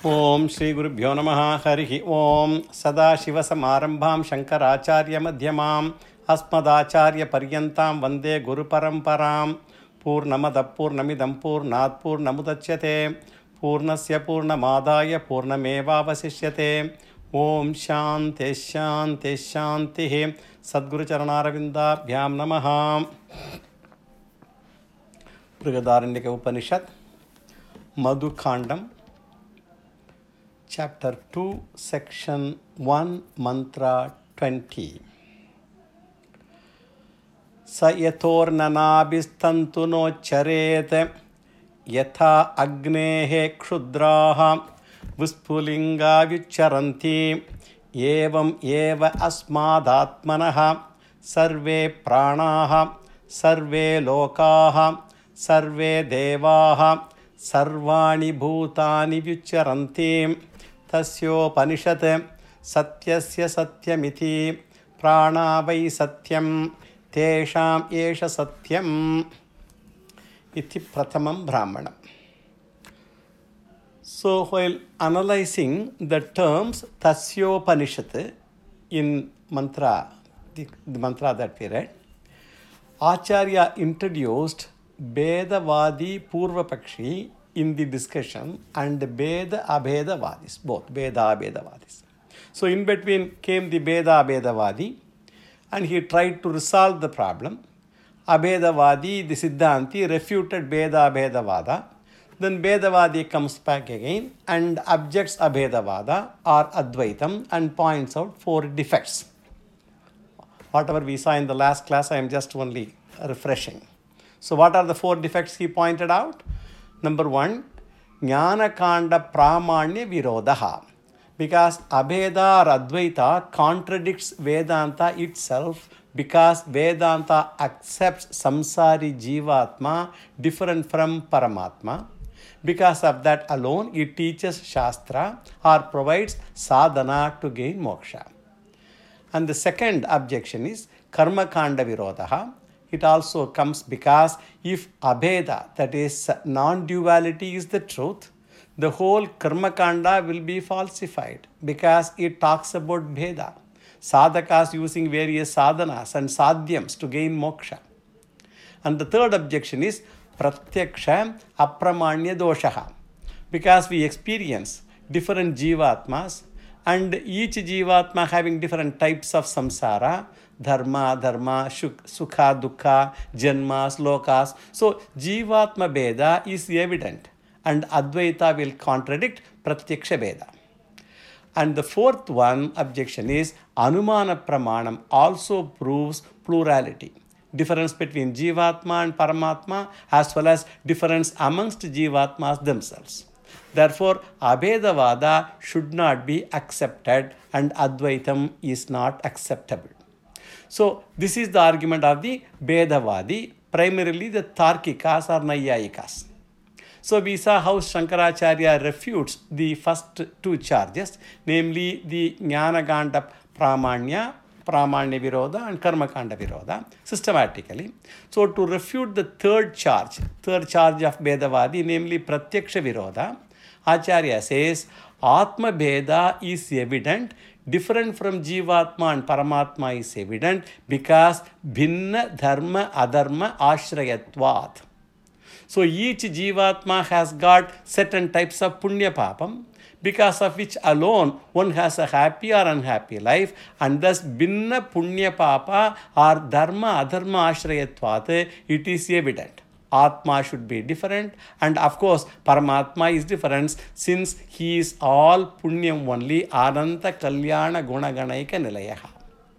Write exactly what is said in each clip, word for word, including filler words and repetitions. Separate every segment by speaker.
Speaker 1: ಓಂ ಶ್ರೀ ಗುರುಭ್ಯೋ ನಮಃ. ಹರಿ ಓಂ. ಸದಾಶಿವಸಮಾರಂಭಾಂ ಶಂಕರಾಚಾರ್ಯಮಧ್ಯಮಾಂ ಅಸ್ಮದಾಚಾರ್ಯ ಪರ್ಯಂತಾಂ ವಂದೇ ಗುರುಪರಂಪರಾಂ. ಪೂರ್ಣಮದ ಪೂರ್ಣಮಿದಂ ಪೂರ್ಣಾತ್ ಪೂರ್ಣಮುದಚ್ಯತೆ ಪೂರ್ಣಸ್ಯ ಪೂರ್ಣಮಾದಾಯ ಪೂರ್ಣಮೇವಾವಶಿಷ್ಯತೆ. ಓಂ ಶಾಂತಿ ಶಾಂತಿ ಶಾಂತಿ. ಸದ್ಗುರುಚರಣಾರವಿಂದಾಭ್ಯಾಂ ನಮಃ. ಬೃಹದಾರಣ್ಯಕ Upanishad ಮಧುಕಾಂಡಂ Chapter two, Section one, Mantra twenty. Sa yathornanabhistantu nocharet yatha agnehe kshudraha vispulinga vicharanti evam eva asmadatmanaha sarve pranaha sarve lokaha sarve devaha sarvani bhutani vicharanti. ತಸ್ಯೋಪನಿಷತ್ ಸತ್ಯಸ್ಯ ಸತ್ಯಮಿತಿ ಪ್ರಾಣ Y ಸತ್ಯಂ ತೇಷಾಂ ಏಷ ಸತ್ಯಂ ಇತಿ ಪ್ರಥಮಂ ಬ್ರಾಹ್ಮಣ. So while analyzing the terms Tasyopanishad in mantra, the, the mantra that we read, Acharya introduced Vedavadi Purvapakshi in the discussion and Veda Abhedavadis, both Veda Abhedavadis. So in between came the Veda Abhedavadi and he tried to resolve the problem. Abhedavadi, the Siddhanti, refuted Veda Abhedavada. Then Vedavadi comes back again and objects Abhedavada or Advaitam and points out four defects. Whatever we saw in the last class, I am just only refreshing. So what are the four defects he pointed out? Number one, Jnanakanda Pramanya Virodaha. Because Abheda or Advaita contradicts Vedanta itself, because Vedanta accepts Samsari Jivatma different from Paramatma. Because of that alone, it teaches Shastra or provides sadhana to gain moksha. And the second objection is Karmakanda Virodaha. It also comes because if Abheda, that is non-duality, is the truth, the whole Karmakanda will be falsified because it talks about Bheda. Sadhakas using various sadhanas and sadhyams to gain moksha. And the third objection is Pratyaksha Apramanya Doshaha. Because we experience different Jivatmas and each Jivatma having different types of samsara, dharma, dharma, sukha, dukkha, janmas, lokas. So, Jivatma Veda is evident and Advaita will contradict Pratyaksha Veda. And the fourth one objection is Anumana Pramanam also proves plurality. Difference between Jivatma and Paramatma as well as difference amongst Jivatmas themselves. Therefore, Abhedavada should not be accepted and Advaitam is not acceptable. So, this is the argument of the Vedavadi, primarily the Tarkikas or Naiyayikas. So, we saw how Shankaracharya refutes the first two charges, namely the Jnanakanda Pramanya, Pramanya Viroda and Karmakanda Viroda, systematically. So, to refute the third charge, third charge of Vedavadi, namely Pratyaksha Viroda, Acharya says, Atma Bheda is evident, different from Jivatma and Paramatma is evident because Bhinna Dharma Adharma Ashrayatvat. So each Jivatma has got certain types of Punya Papam, because of which alone one has a happy or unhappy life, and thus Bhinna Punya Papa or Dharma Adharma Ashrayatvat, it is evident. Atma should be different, and of course Paramatma is different since he is all Punyam only, Ananta Kalyana Gunaganaika Nilayaha.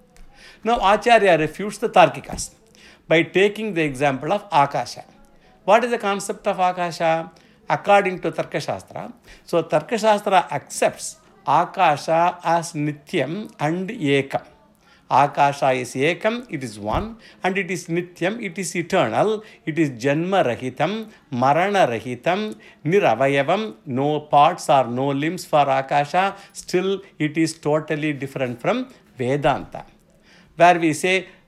Speaker 1: Now Acharya refutes the Tarkikas by taking the example of Akasha. What is the concept of Akasha? According to Tarkashastra, so Tarkashastra accepts Akasha as Nityam and Ekam. Akasha is Ekam, it is one, and it is Nityam, it is eternal, it is Janma Rahitam, Marana Rahitam, Niravayavam, no parts or no limbs for Akasha, still it is totally different from Vedanta. Where we say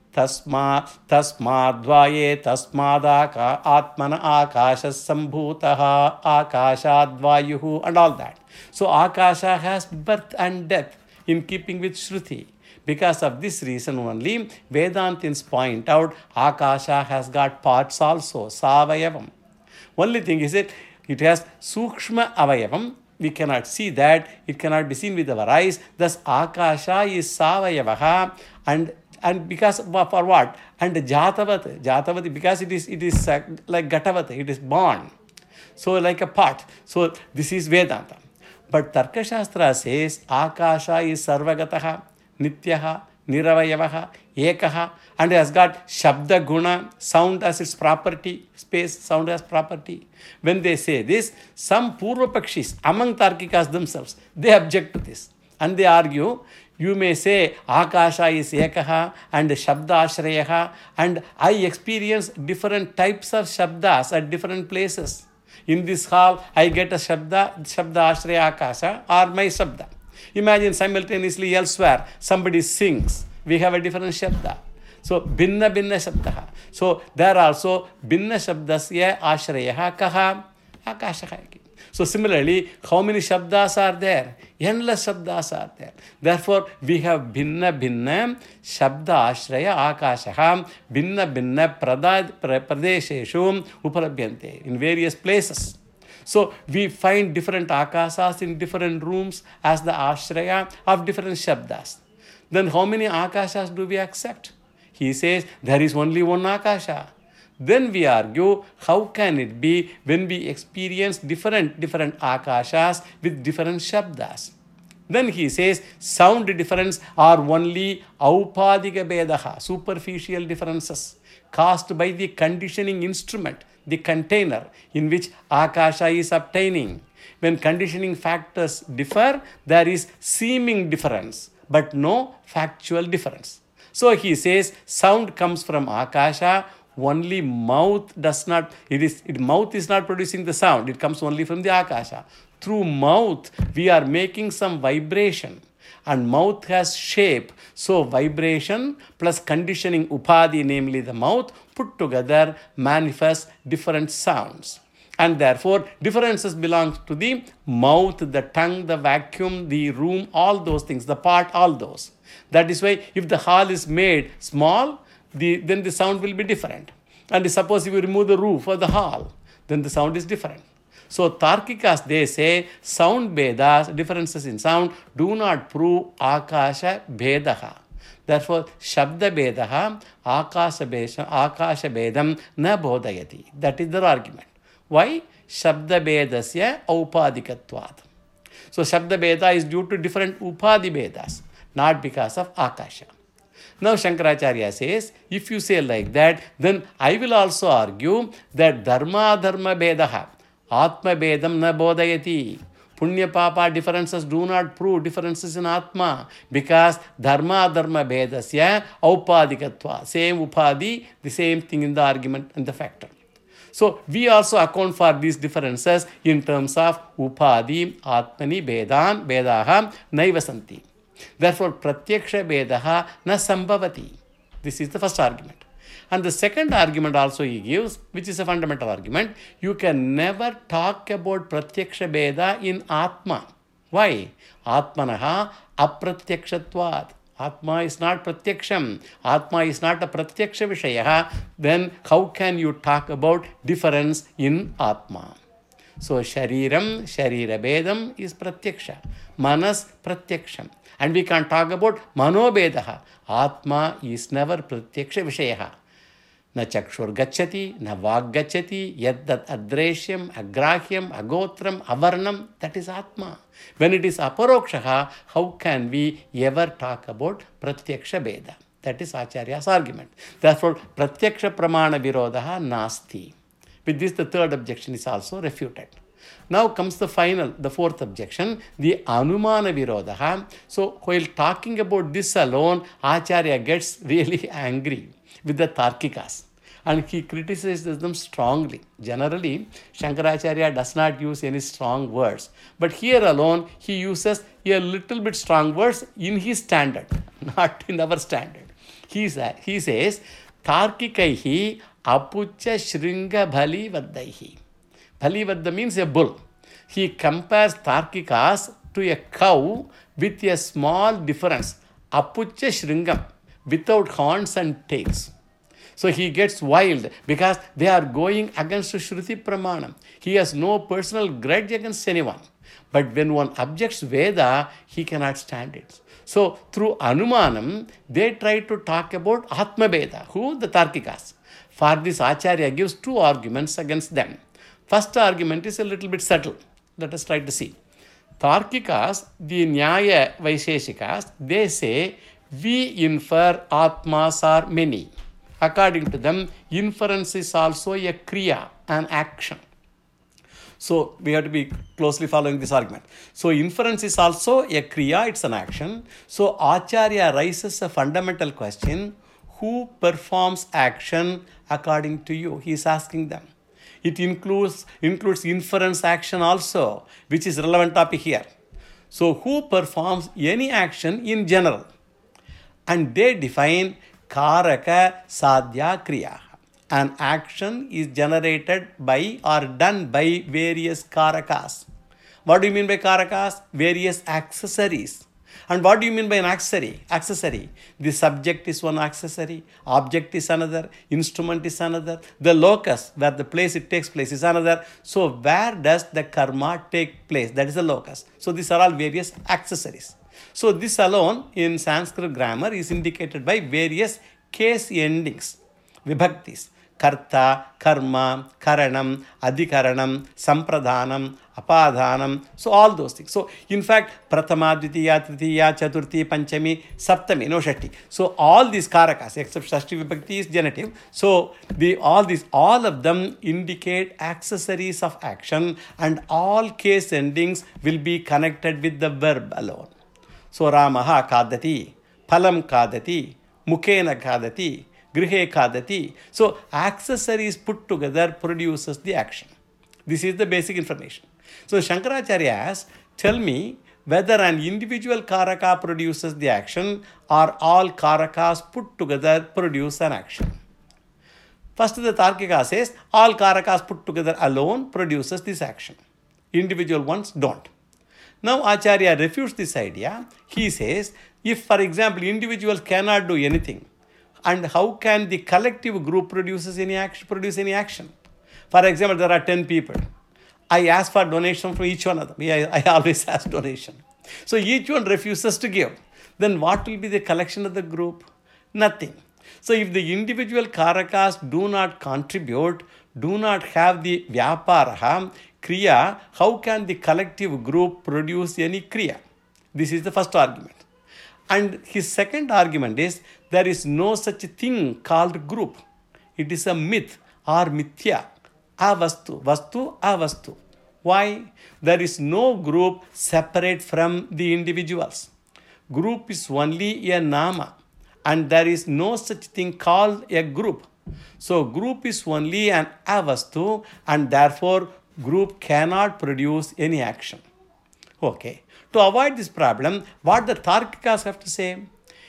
Speaker 1: Tasma, tasmadvaye tasmadaka atmana akasha sambhutaha akashadvayuhu and all that. So Akasha has birth and death in keeping with Shruti. Because of this reason only, Vedantins point out Akasha has got parts also, Savayavam. Only thing is that it has Sukshma Avayavam. We cannot see that. It cannot be seen with our eyes. Thus, Akasha is Savayavaha and and because for what? And Jatavat, Jatavat, because it is it is uh, like Gatavat, it is born. So like a pot. So this is Vedanta. But Tarkashastra says Akasha is Sarvagataha, Nityaha, Niravayavaha, Ekaha, and has got Shabda Guna, sound as its property, space, sound as property. When they say this, some Purva Pakshis among Tarkikas themselves, they object to this. And they argue, you may say Akasha is Ekaha and Shabda Ashrayaha, and I experience different types of Shabdas at different places. In this hall, I get a Shabda, Shabda Ashraya Akasha, or my Shabda. Imagine simultaneously elsewhere, somebody sings. We have a different Shabda. So, Binna Binna Shabdaha. So, there also Binna Shabdasya Ashrayaha Kaha Akasha. So, similarly, how many Shabdas are there? Endless Shabdas are there. Therefore, we have Binna Binna Shabda Ashraya Akashaha Binna Binna Pradesheshu Uparabhyante in various places. So, we find different Akasas in different rooms as the Ashraya of different Shabdas. Then how many Akashas do we accept? He says there is only one Akasha. Then we argue, how can it be when we experience different, different Akashas with different Shabdas? Then he says, sound difference are only Aupadika Bedaha, superficial differences, caused by the conditioning instrument, the container in which Akasha is obtaining. When conditioning factors differ, there is seeming difference, but no factual difference. So he says, sound comes from Akasha, only mouth does not, it is, it, mouth is not producing the sound, it comes only from the Akasha. Through mouth, we are making some vibration, and mouth has shape. So vibration plus conditioning upadi, namely the mouth, put together manifest different sounds. And therefore, differences belong to the mouth, the tongue, the vacuum, the room, all those things, the part, all those. That is why if the hall is made small, the, then the sound will be different. And suppose if you remove the roof of the hall, then the sound is different. So Tarkikas, they say, sound Vedas, differences in sound, do not prove Akasha Vedaha. Therefore, Shabda Vedaha, Akasha Vedam na bodhayati. That is their argument. Why? Shabda Vedasya Aupadikatvat. So Shabda Veda is due to different Upadi Vedas, not because of Akasha. Now Shankaracharya says, if you say like that, then I will also argue that Dharma Dharma Vedaha, Atma Vedam na bodhayati. Punya Papa differences do not prove differences in Atma, because Dharma Dharma Vedasya Aupadikatva. Same Upadi, the same thing in the argument and the factor. So we also account for these differences in terms of Upadi, Atmani, Vedan, Vedaha, Naivasanti. Therefore, Pratyaksha Vedaha na Sambhavati. This is the first argument. And the second argument also he gives, which is a fundamental argument, you can never talk about Pratyaksha Veda in Atma. Why? Atmanaha apratykshatvat. Atma is not pratyaksham. Atma is not a pratyaksha vishaya. Then how can you talk about difference in Atma? So Shariram, Sharira Vedam is pratyaksha. Manas pratyaksham. And we can talk about Manobedaha. Atma is never pratyaksha vishaya. Na chakshur gacchati, na vag gacchati, yaddat adreshyam, agrahyam, agotram, avarnam, that is Atma. When it is aparokshaha, how can we ever talk about pratyaksha Veda? That is Acharya's argument. Therefore, pratyaksha pramana virodaha nasti. With this, the third objection is also refuted. Now comes the final, the fourth objection, the Anumana Virodaha. So while talking about this alone, Acharya gets really angry with the Tarkikas, and he criticizes them strongly. Generally, Shankaracharya does not use any strong words, but here alone he uses a little bit strong words in his standard, not in our standard. He, he says, Tarkikaihi apucha shringa bhali vaddaihi. Bhali vadda means a bull. He compares Tarkikas to a cow with a small difference. Apucha shringam, without horns and tails. So he gets wild because they are going against Shruti Pramanam. He has no personal grudge against anyone. But when one objects Veda, he cannot stand it. So through Anumanam, they try to talk about Atma Veda. Who? The Tarkikas. For this, Acharya gives two arguments against them. First argument is a little bit subtle. Let us try to see. Tarkikas, the Nyaya Vaisheshikas, they say, we infer Atmas are many. According to them, inference is also a kriya, an action. So we have to be closely following this argument. So inference is also a kriya, it's an action. So Acharya raises a fundamental question, who performs action according to you? He is asking them. It includes, includes inference action also, which is relevant topic here. So who performs any action in general? And they define Karaka Sadhya Kriya. An action is generated by or done by various Karakas. What do you mean by Karakas? Various accessories. And what do you mean by an accessory? Accessory. The subject is one accessory, object is another, instrument is another, the locus, where the place it takes place, is another. So where does the karma take place? That is the locus. So these are all various accessories. So this alone in Sanskrit grammar is indicated by various case endings, vibhaktis. Karta, karma, karanam, adhikaranam, sampradhanam, apadhanam. So all those things. So in fact, prathama, dvitiya, tritiya, chaturthi, panchami, saptami, no shashti. So all these karakas, except shashti vibhakti is genitive. So the all these, all of them indicate accessories of action, and all case endings will be connected with the verb alone. So Ramaha kadati, phalam kadati, mukena kadati, grihe kadati. So accessories put together produces the action. This is the basic information. So Shankaracharya asks, tell me whether an individual karaka produces the action or all karakas put together produce an action. First the Tarkika says, all karakas put together alone produces this action. Individual ones don't. Now Acharya refutes this idea. He says, if for example individuals cannot do anything, and how can the collective group produces any action, produce any action? For example, there are ten people. I ask for donation from each one of them. I, I always ask donation. So each one refuses to give. Then what will be the collection of the group? Nothing. So if the individual karakas do not contribute, do not have the vyaparaha, kriya, how can the collective group produce any kriya? This is the first argument. And his second argument is, there is no such thing called group. It is a myth or mithya. Avastu. Vastu, avastu. Why? There is no group separate from the individuals. Group is only a nama. And there is no such thing called a group. So group is only an avastu, and therefore group cannot produce any action. Okay. To avoid this problem, what the Tarkikas have to say?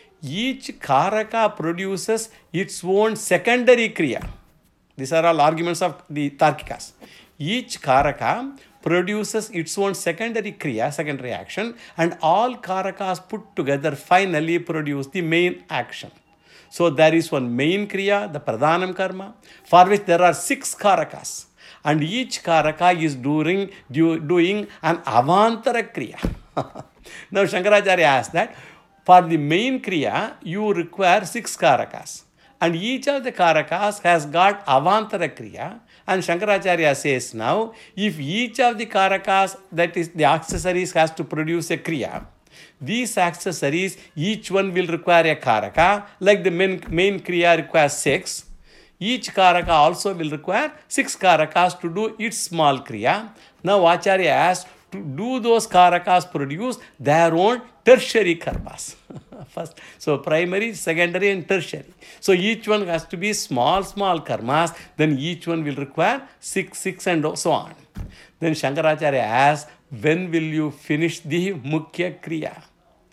Speaker 1: Each karaka produces its own secondary kriya. These are all arguments of the Tarkikas. Each karaka produces its own secondary kriya, secondary action, and all karakas put together finally produce the main action. So there is one main kriya, the pradhanam karma, for which there are six karakas. And each karaka is doing, do, doing an avantara kriya. Now Shankaracharya asks that, for the main kriya, you require six karakas. And each of the karakas has got avantara kriya. And Shankaracharya says now, if each of the karakas, that is the accessories, has to produce a kriya, these accessories, each one will require a karaka, like the main, main kriya requires six. Each karaka also will require six karakas to do its small kriya. Now Acharya asks, to do those karakas produce their own tertiary karmas. First, so primary, secondary and tertiary. So each one has to be small, small karmas. Then each one will require six, six and so on. Then Shankaracharya asks, when will you finish the mukhya kriya?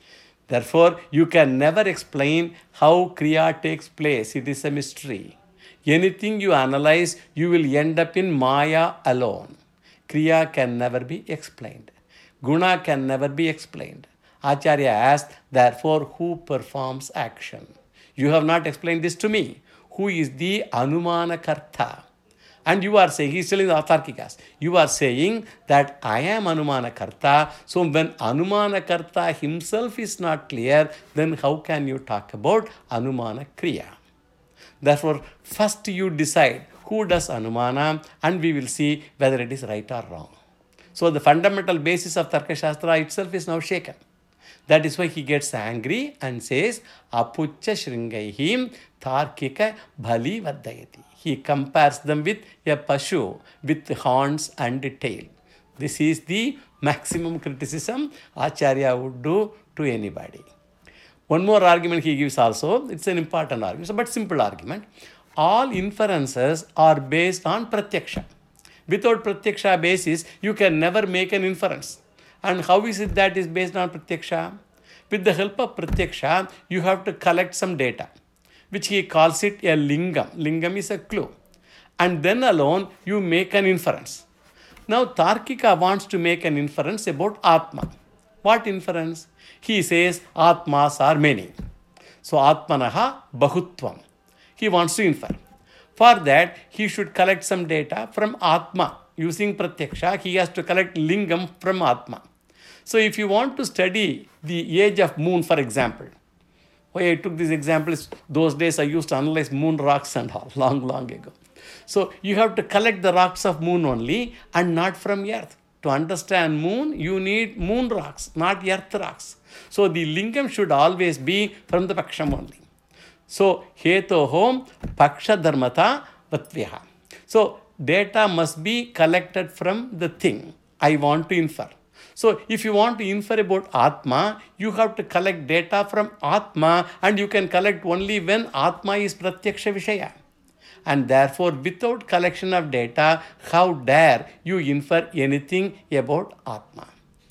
Speaker 1: Therefore, you can never explain how Kriya takes place. It is a mystery. Anything you analyze, you will end up in Maya alone. Kriya can never be explained. Guna can never be explained. Acharya asked, therefore, who performs action? You have not explained this to me. Who is the Anumana Karta? And you are saying, he is telling the Atharkikas, you are saying that I am Anumana Karta. So when Anumana Karta himself is not clear, then how can you talk about Anumana Kriya? Therefore, first you decide who does Anumana, and we will see whether it is right or wrong. So the fundamental basis of Tarka Shastra itself is now shaken. That is why he gets angry and says, Apucha Shringaihim Tarkika Bhali Vaddayati. He compares them with a Pashu with horns and tail. This is the maximum criticism Acharya would do to anybody. One more argument he gives also, it's an important argument, but simple argument. All inferences are based on Pratyaksha. Without Pratyaksha basis, you can never make an inference. And how is it that is based on Pratyaksha? With the help of Pratyaksha, you have to collect some data, which he calls it a lingam. Lingam is a clue. And then alone, you make an inference. Now, Tarkika wants to make an inference about Atma. What inference? He says, Atmas are many. So, Atmanaha Bahutvam. He wants to infer. For that, he should collect some data from Atma. Using Pratyaksha, he has to collect Lingam from Atma. So, if you want to study the age of moon, for example, why I took this example is those days I used to analyze moon rocks and all, long, long ago. So, you have to collect the rocks of moon only and not from earth. To understand moon, you need moon rocks, not earth rocks. So, the lingam should always be from the paksham only. So, hetohom paksha dharmata vatveha. So, data must be collected from the thing I want to infer. So, if you want to infer about Atma, you have to collect data from Atma, and you can collect only when Atma is Pratyaksha Vishaya. And therefore, without collection of data, how dare you infer anything about Atma?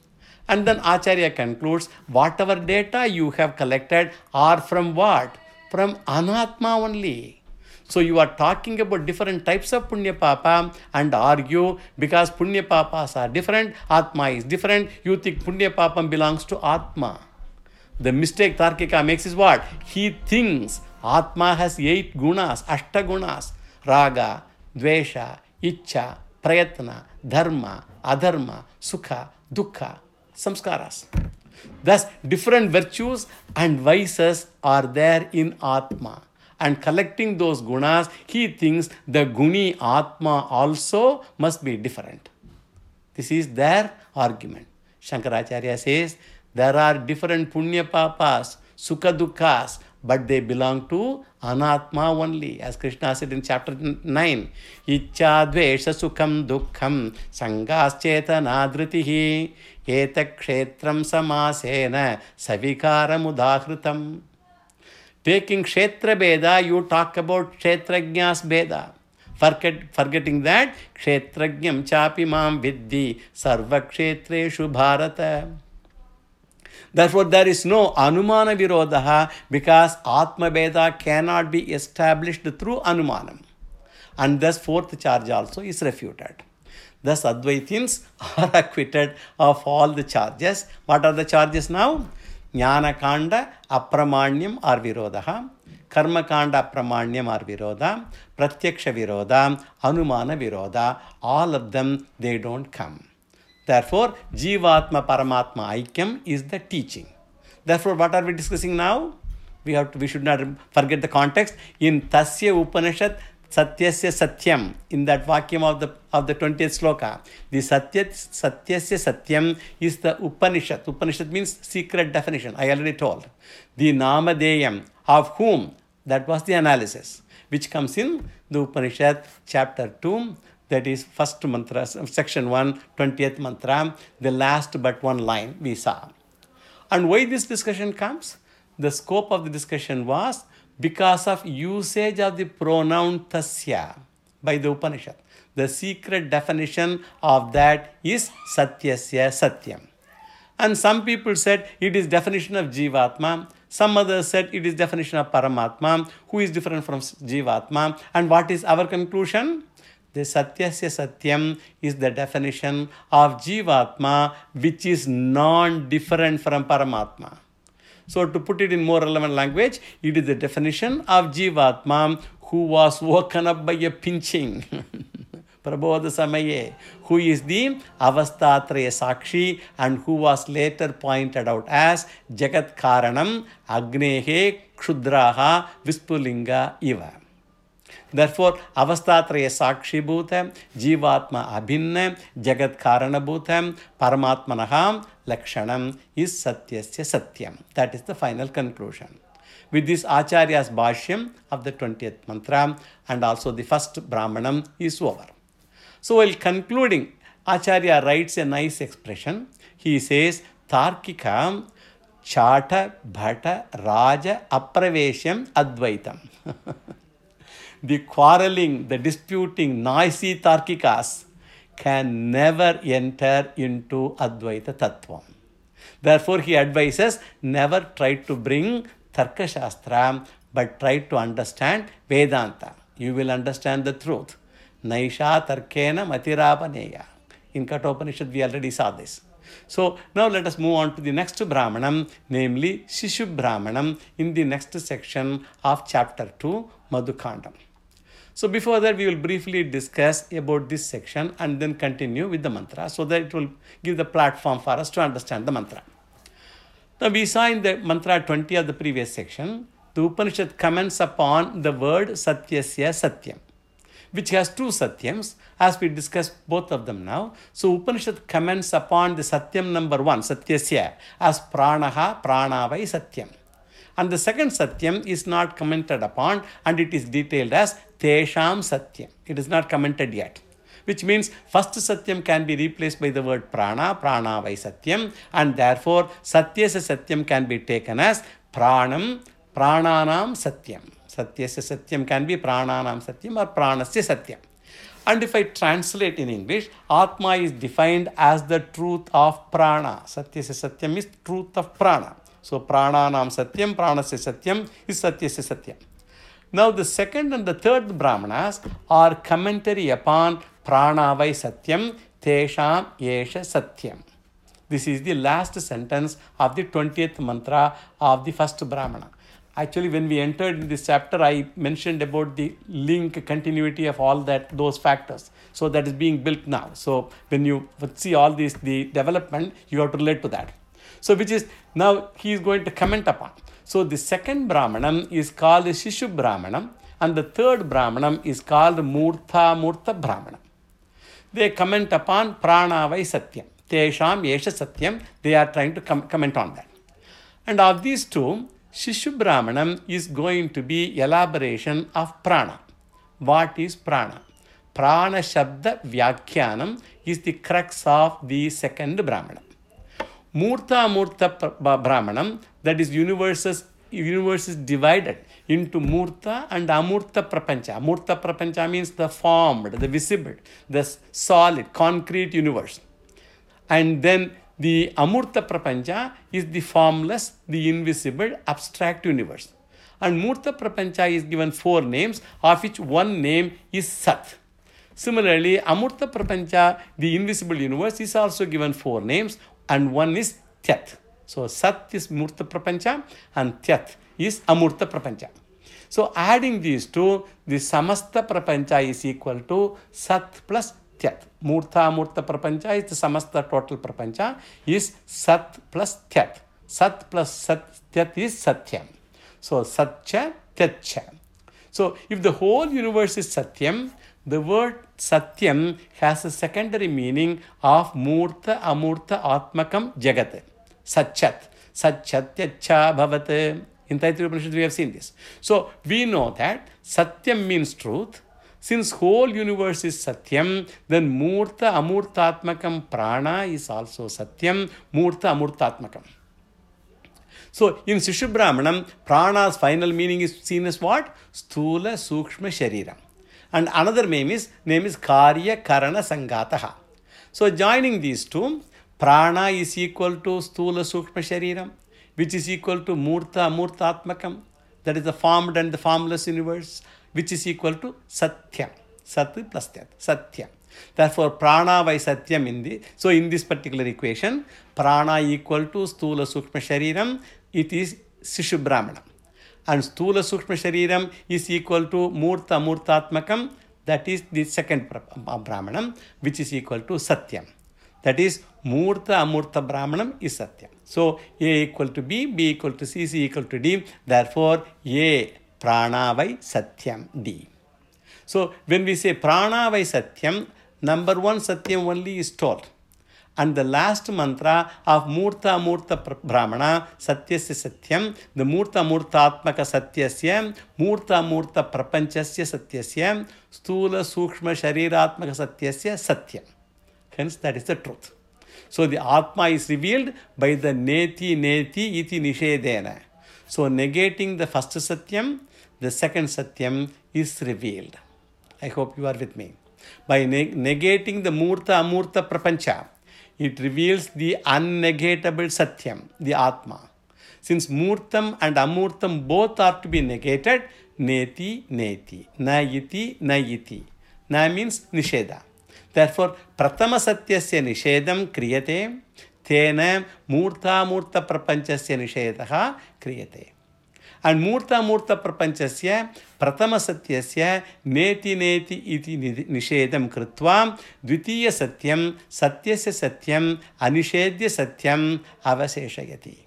Speaker 1: And then Acharya concludes, whatever data you have collected are from what? From Anatma only. So you are talking about different types of Punya Papa and argue because Punya Papas are different, Atma is different, you think Punya Papa belongs to Atma. The mistake Tarkika makes is what? He thinks Atma has eight gunas, ashta gunas, raga, dvesha, ichcha, prayatna, dharma, adharma, sukha, dukkha, samskaras. Thus, different virtues and vices are there in Atma. And collecting those gunas, he thinks the guni Atma also must be different. This is their argument. Shankaracharya says, there are different punya papas, sukha dukkhas, but they belong to Anatma only. As Krishna said in chapter nine, Ichcha dvesha sukham dukkham sangas chetana dhritihi eta kshetram samasena savikaram udahritam. Taking Kshetra Beda, you talk about Kshetrajñas Beda. Forget, forgetting that Kshetrajñam chapi mam viddi sarva kshetreshu bharata. Therefore, there is no Anumana Virodaha because Atma Beda cannot be established through Anumanam. And thus, fourth charge also is refuted. Thus, Advaitins are acquitted of all the charges. What are the charges now? Jnana Kanda Apramanyam or Virodaha, Karma Kanda Apramanyam or Viroda, Pratyaksha Viroda, Anumana Viroda, all of them, they don't come. Therefore, Jivatma Paramatma Aikyam is the teaching. Therefore, what are we discussing now? We have to, we should not forget the context. In Tasya Upanishad, Satyasya Satyam, in that Vakyam of the of the twentieth sloka, the Satya, Satyasya Satyam is the Upanishad. Upanishad means secret definition, I already told. The Namadeyam, of whom, that was the analysis, which comes in the Upanishad chapter two, that is first mantra, section one, twentieth mantra, the last but one line we saw. And why this discussion comes? The scope of the discussion was because of usage of the pronoun tasya by the Upanishad. The secret definition of that is satyasya satyam. And some people said it is definition of Jivatma. Some others said it is definition of Paramatma, who is different from Jivatma. And what is our conclusion? The Satyasya Satyam is the definition of Jivatma, which is non-different from Paramatma. So to put it in more relevant language, it is the definition of Jivatma who was woken up by a pinching. Prabodha Samaye, who is the Avastatraya Sakshi and who was later pointed out as Jagat Karanam Agnehe Kshudraha Vispulinga Iva. Therefore, Avastatraya Sakshi Bhuta, Jivatma Abhinna, Jagat Karana Bhuta, Paramatmanaha Lakshanam is Satyasya Satyam. That is the final conclusion. With this, Acharya's Bhashyam of the twentieth mantra and also the first Brahmanam is over. So, while concluding, Acharya writes a nice expression. He says, Tarkika Chata Bhata Raja Apraveshyam Advaitam. The quarreling, the disputing, noisy Tarkikas can never enter into Advaita Tattvam. Therefore, he advises, never try to bring Tarka Shastra, but try to understand Vedanta. You will understand the truth. Naisha Tarkena Matirapaneya. In Kathopanishad, we already saw this. So, now let us move on to the next Brahmanam, namely Shishu Brahmanam, in the next section of chapter two, Madhukandam. So, before that, we will briefly discuss about this section and then continue with the mantra so that it will give the platform for us to understand the mantra. Now, we saw in the mantra twenty of the previous section, the Upanishad comments upon the word Satyasya Satyam, which has two Satyams, as we discussed both of them now. So, Upanishad comments upon the Satyam number one, Satyasya, as Pranaha, Pranavai Satyam. And the second Satyam is not commented upon and it is detailed as Tesham Satyam. It is not commented yet. Which means first Satyam can be replaced by the word Prana, Pranavai Satyam, and therefore Satyasya Satyam can be taken as Pranam, Prananam Satyam. Satyasya Satyam can be Prananam Satyam or Pranasya Satyam. And if I translate in English, Atma is defined as the truth of Prana. Satyasya Satyam is truth of Prana. So, Prananam Satyam, Pranasya Satyam is Satyasya Satyam. Now, the second and the third Brahmanas are commentary upon Pranavai Satyam, Tesham Yesha Satyam. This is the last sentence of the twentieth mantra of the first Brahmana. Actually, when we entered in this chapter, I mentioned about the link, continuity of all that, those factors. So, that is being built now. So, when you see all this, the development, you have to relate to that. So, which is, now he is going to comment upon. So, the second Brahmanam is called Shishu Brahmanam and the third Brahmanam is called Murtha Murtha Brahmanam. They comment upon Pranavai Satyam. Tesham Yesha Satyam. They are trying to com- comment on that. And of these two, Shishu Brahmanam is going to be elaboration of Prana. What is Prana? Prana Shabda Vyakhyanam is the crux of the second Brahmanam. Murtha Murtha Brahmanam, that is universes, universe is divided into Murtha and Amurtha Prapancha. Amurtha Prapancha means the formed, the visible, the solid, concrete universe. And then the Amurtha Prapancha is the formless, the invisible, abstract universe. And Murtha Prapancha is given four names, of which one name is Sat. Similarly, Amurtha Prapancha, the invisible universe, is also given four names, and one is Tyat. So, Sat is Murtha Prapancha and Tyat is Amurtha Prapancha. So, adding these two, the Samasta Prapancha is equal to Sat plus Tyat. Murtha Amurtha Prapancha is the Samasta total Prapancha is Sat plus Tyat. Sat plus Sat, Tyat is Satyam. So, Satcha, Tyatcha. So, if the whole universe is Satyam, the word Satyam has a secondary meaning of Murtha Amurtha Atmakam Jagat. Satchat. Satchatyacha Bhavat. In Taittiriya Upanishad we have seen this. So, we know that Satyam means truth. Since whole universe is Satyam, then Murtha Amurtha Atmakam Prana is also Satyam. Murtha Amurtha Atmakam. So, in Shishu Brahmanam, Prana's final meaning is seen as what? Sthula Sukshma Shariram. And another name is, name is Karya Karana Sangataha. So, joining these two, Prana is equal to Stula Sukshma Shariram, which is equal to Murta Amurta Atmakam, that is the formed and the formless universe, which is equal to Satyam. Sat plus Tyat, Satyam. Therefore, Prana by Satyam in the, so in this particular equation, Prana equal to Stula Sukshma Shariram, it is Sishu Brahmanam. And Stula Sukshma Shariram is equal to Murta Amurta Atmakam, that is the second Brahmanam, which is equal to Satyam. That is, Murta Amurta Brahmanam is Satyam. So, A equal to B, B equal to C, C equal to D. Therefore, A Prana by Satyam, D. So, when we say Prana by Satyam, number one Satyam only is told. And the last mantra of Murta Amurta Brahmana, Satyasya Satyam, the Murta Amurta Atmaka Satyasya, Murta Amurta Prapanchasya Satyasya, Stula Sukshma Shariratmaka Satyasya Satyam. Hence, that is the truth. So, the Atma is revealed by the Neti Neti Iti Nishedena. So, negating the first Satyam, the second Satyam is revealed. I hope you are with me. By neg- negating the Murta Amurta Prapancha, it reveals the unnegatable Satyam, the Atma. Since Murtam and Amurtam both are to be negated, Neti Neti, Na Iti Na Iti. Na means Nisheda. Therefore, Pratama Satyasya Nishedam Kriyate, Tena Murta Murta Prapanchasya Nishedaha Kriyate. And Murta Murta Prapanchasya Pratama Satyasya Neti Neti Iti Nishedam Kritva Dvitiya Satyam Satyasya Satyam Anishedya Satyam Avaseshayati.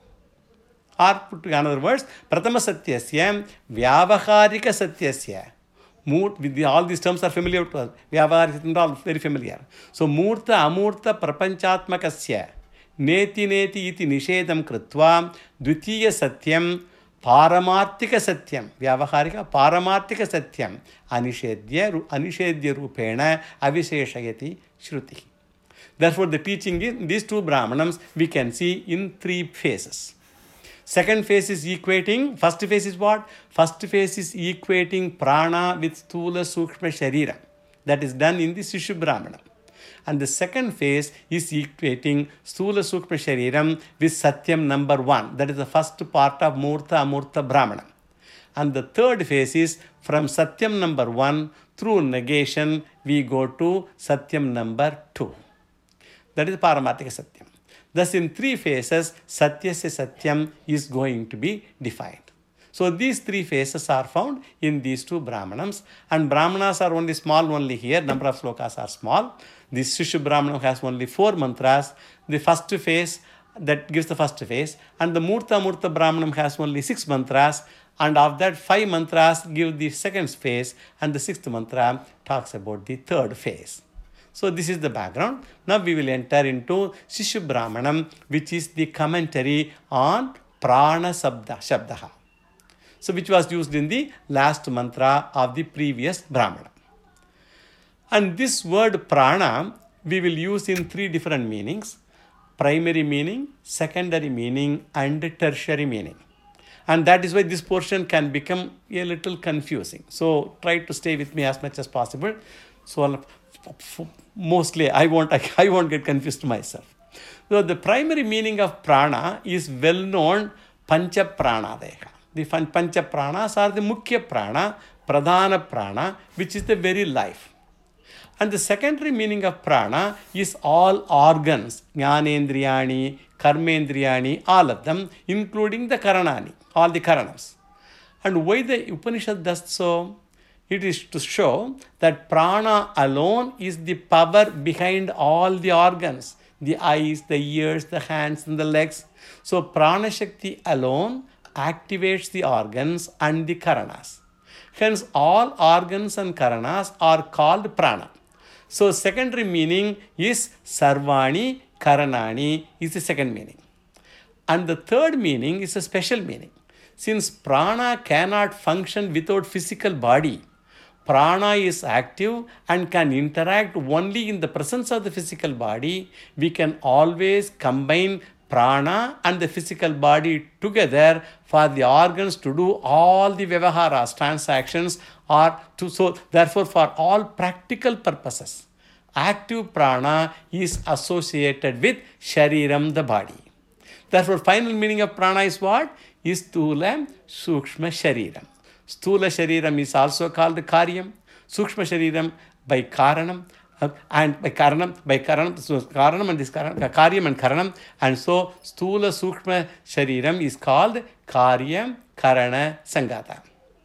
Speaker 1: Or put in other words, Pratama Satyasya Vyavaharika Satyasya. With the, all these terms are familiar to us. Vyavaharika are all very familiar. So, Murta Amurta Prapanchatmakasya Neti Neti Iti Nishedam Kritva Dvitiya Satyam Paramartika Satyam, Vyavaharika Paramartika Satyam, Anishedya, Anishedya Rupena, Avisheshayati Shruti. Therefore, the teaching in these two Brahmanams we can see in three phases. Second phase is equating, first phase is what? First phase is equating Prana with Stula Sukshma Sharira. That is done in the Sishu Brahmana. And the second phase is equating Stula Sukshma Shariram with Satyam number one. That is the first part of Murta Amurta Brahmana. And the third phase is from Satyam number one through negation we go to Satyam number two. That is Paramartika Satyam. Thus in three phases Satyasya Satyam is going to be defined. So these three phases are found in these two Brahmanams, and Brahmanas are only small only here, number of slokas are small. The Sishu Brahmanam has only four mantras. The first phase, that gives the first phase, and the Murta Murta Brahmanam has only six mantras, and of that five mantras give the second phase, and the sixth mantra talks about the third phase. So this is the background. Now we will enter into Sishu Brahmanam, which is the commentary on Prana Sabda, Shabdaha. So which was used in the last mantra of the previous Brahmana. And this word Prana we will use in three different meanings: primary meaning, secondary meaning, and tertiary meaning. And that is why this portion can become a little confusing. So try to stay with me as much as possible. So mostly I won't, I, I won't get confused myself. So the primary meaning of prana is well known, Pancha Pranadeha. The Pancha Pranas are the Mukhya Prana, Pradhana Prana, which is the very life. And the secondary meaning of prana is all organs, Jnanendriyani, Karmendriyani, all of them, including the Karanani, all the Karanams. And why the Upanishad does so? It is to show that prana alone is the power behind all the organs, the eyes, the ears, the hands, and the legs. So prana shakti alone activates the organs and the Karanas. Hence, all organs and Karanas are called prana. So secondary meaning is Sarvani Karanani is the second meaning. And the third meaning is a special meaning. Since prana cannot function without physical body, prana is active and can interact only in the presence of the physical body, we can always combine prana and the physical body together for the organs to do all the vyavaharas, transactions, or to so therefore for all practical purposes. active prana is associated with shariram, the body. Therefore, final meaning of prana is what? Is Stula Sukshma Shariram. Stula Shariram is also called Karyam. Sukshma Shariram by Karanam. Uh, and by Karanam, by Karanam, so Karanam and this Karanam, Karyam and Karanam. And so Stula Sukshma Shariram is called Karyam Karana Sangata.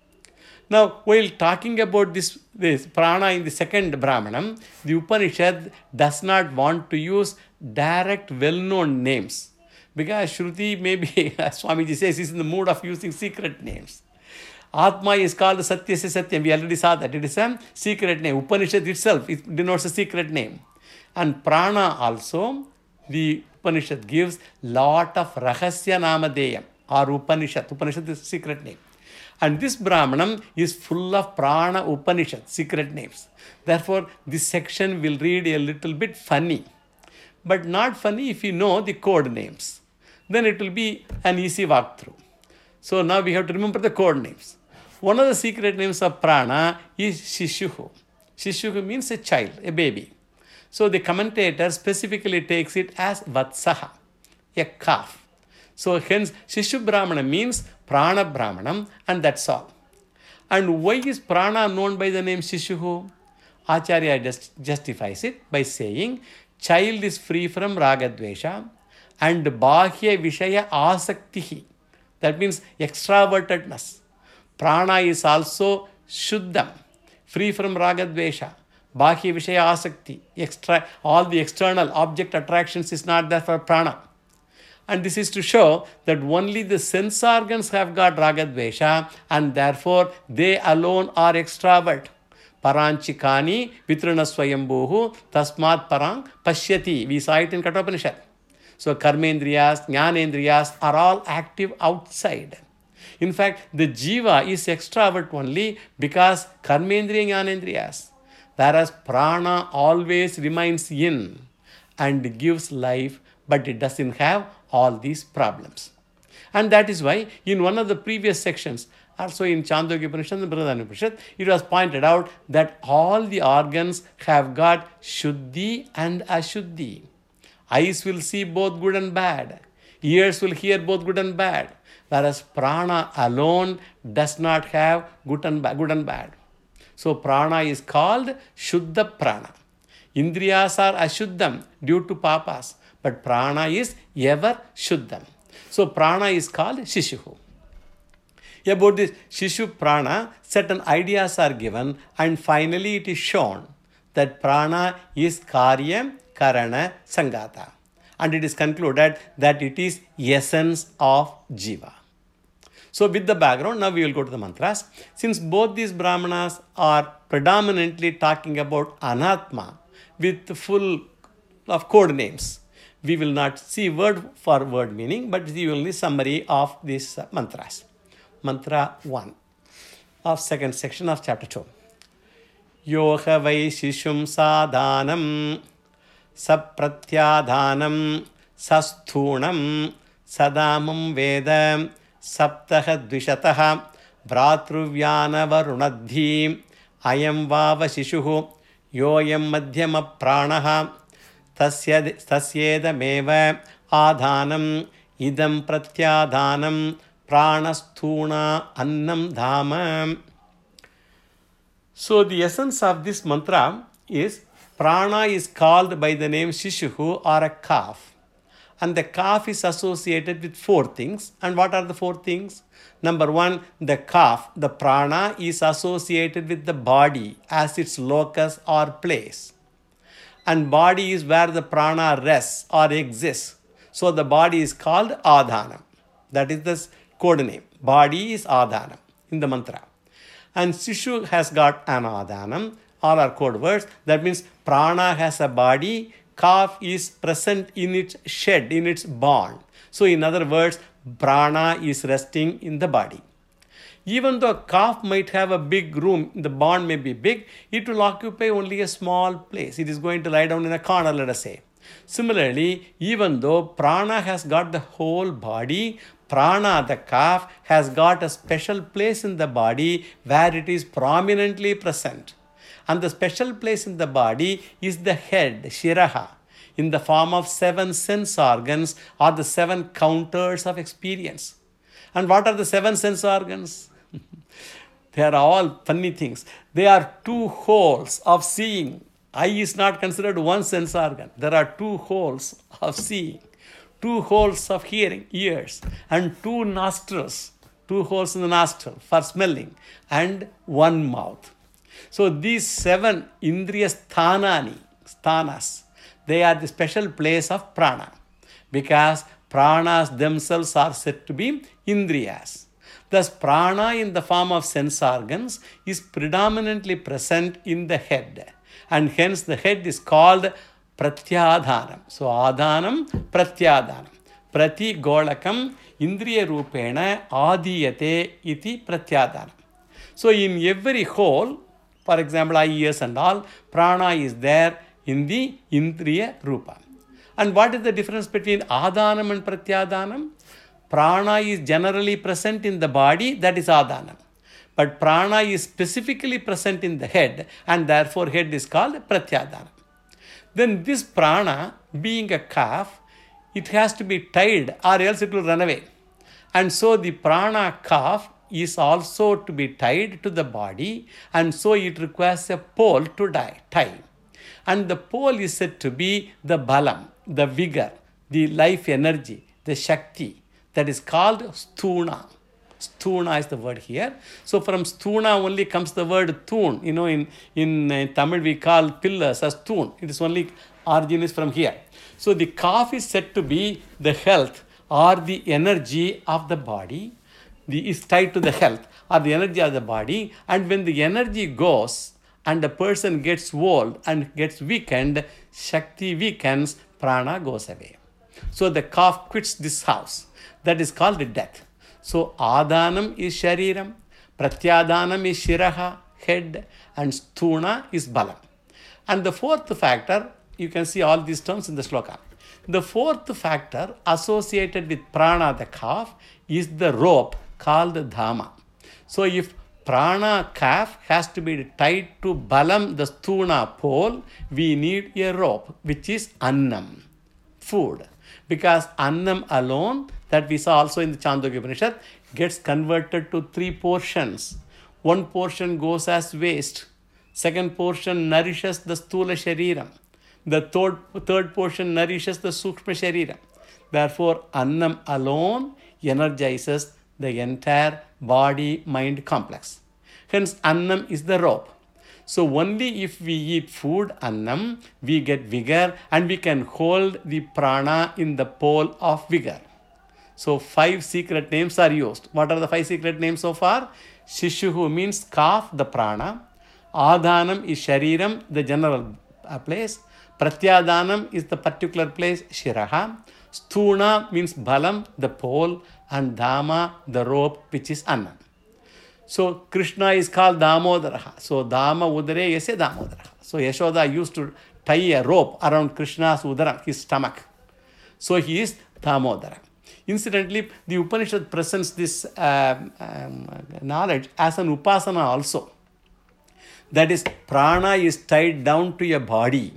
Speaker 1: Now, while talking about this, this prana in the second Brahmanam, the Upanishad does not want to use direct well-known names. Because Shruti, maybe Swamiji says, is in the mood of using secret names. Atma is called Satyasya Satyam. We already saw that. It is a secret name. Upanishad itself, it denotes a secret name. And prana also, the Upanishad gives lot of Rahasya Namadeyam or Upanishad. Upanishad is a secret name. And this Brahmanam is full of Prana Upanishad, secret names. Therefore, this section will read a little bit funny. But not funny if you know the code names. Then it will be an easy walkthrough. So now we have to remember the code names. One of the secret names of prana is Shishuhu. Shishuhu means a child, a baby. So the commentator specifically takes it as Vatsaha, a calf. So hence Shishu Brahmana means Prana Brahmanam, and that's all. And why is prana known by the name Shishuhu? Acharya just justifies it by saying child is free from ragadvesha and bahya vishaya asaktihi. That means extravertedness. Prana is also shuddham, free from ragadvesha, bahya vishaya asakti. Extra, all the external object attractions is not there for prana. And this is to show that only the sense organs have got ragadvesha and therefore they alone are extravert. Paranchikani vitrana swayambhuhu tasmat parang pashyati. We saw it in Kathopanishad. So karmendriyas, jnanendriyas are all active outside. In fact, the jiva is extravert only because karmendriya jnanendriyas. Whereas prana always remains in and gives life, but it doesn't have all these problems. And that is why in one of the previous sections, also in Chandogya Upanishad and Brihadaranyaka Upanishad, it was pointed out that all the organs have got Shuddhi and Ashuddhi. Eyes will see both good and bad. Ears will hear both good and bad. Whereas prana alone does not have good and bad. Good and bad. So prana is called Shuddha Prana. Indriyas are Ashuddham due to papas. But prana is ever Shuddham. So prana is called Shishuhu. About this Shishu Prana, certain ideas are given and finally it is shown that prana is Karya Karana Sangata. And it is concluded that it is essence of Jiva. So with the background, now we will go to the mantras. Since both these Brahmanas are predominantly talking about Anatma with full of code names, we will not see word for word meaning, but see only summary of these uh, mantras. Mantra one of second section of chapter two. Yoha vai shishum sadhanam sapratyadhanam sasthunam sadamam veda saptaha dvishataha bratruvyana varunadhi ayam vava shishuhu yoyam madhyama pranaha tasya tasyedameva adhanam idam pratyadhanam pranasthuna annam dhama. So the essence of this mantra is prana is called by the name Shishuhu or a calf. And the calf is associated with four things. And what are the four things? Number one, the calf, the prana is associated with the body as its locus or place. And body is where the prana rests or exists. So the body is called Adhanam. That is the code name. Body is Adhanam in the mantra. And Shishu has got an Adhanam. All are code words. That means prana has a body. Calf is present in its shed, in its barn. So in other words, prana is resting in the body. Even though a calf might have a big room, the barn may be big, it will occupy only a small place. It is going to lie down in a corner, let us say. Similarly, even though prana has got the whole body, prana, the calf, has got a special place in the body where it is prominently present. And the special place in the body is the head, Shiraha, in the form of seven sense organs or the seven counters of experience. And what are the seven sense organs? They are all funny things. They are two holes of seeing. Eye is not considered one sense organ. There are two holes of seeing, two holes of hearing, ears, and two nostrils, two holes in the nostril for smelling, and one mouth. So these seven indriya sthanani, sthanas, they are the special place of prana, because pranas themselves are said to be indriyas. Thus, prana in the form of sense organs is predominantly present in the head, and hence the head is called pratyadhanam. So, adhanam, pratyadhanam. Prati golakam indriya rupena adiyate iti pratyadhanam. So, in every hole, for example, eye, ears and all, prana is there in the indriya rupa. And what is the difference between adhanam and pratyadhanam? Prana is generally present in the body, that is adhanam. But prana is specifically present in the head, and therefore head is called pratyadhanam. Then this prana, being a calf, it has to be tied or else it will run away. And so the prana calf is also to be tied to the body, and so it requires a pole to die, tie. And the pole is said to be the balam, the vigor, the life energy, the shakti. That is called sthuna. Sthuna is the word here. So from sthuna only comes the word thun. You know, in, in uh, Tamil we call pillars as thun. It is only, origin is from here. So the calf is said to be the health or the energy of the body. The, is tied to the health or the energy of the body. And when the energy goes and the person gets old and gets weakened, shakti weakens, prana goes away. So the calf quits this house. That is called death. So adhanam is shariram, pratyadhanam is shiraha, head, and sthuna is balam. And the fourth factor, you can see all these terms in the sloka. The fourth factor associated with prana, the calf, is the rope called dhama. So if prana calf has to be tied to balam, the sthuna pole, we need a rope, which is annam, food. Because annam alone, that we saw also in the Chandogya Upanishad, gets converted to three portions. One portion goes as waste. Second portion nourishes the sthula shariram. The third, third portion nourishes the sukshma shariram. Therefore, annam alone energizes the entire body-mind complex. Hence, annam is the rope. So only if we eat food, annam, we get vigor and we can hold the prana in the pole of vigor. So five secret names are used. What are the five secret names so far? Shishuhu means calf, the prana. Adhanam is shariram, the general place. Pratyadhanam is the particular place, shiraha. Sthuna means balam, the pole. And dhama, the rope, which is annam. So Krishna is called Damodaraha. So Dama Udare Yasya Damodaraha. So Yashoda used to tie a rope around Krishna's udaram, his stomach. So he is Damodara. Incidentally, the Upanishad presents this uh, um, knowledge as an upasana also. That is, prana is tied down to a body.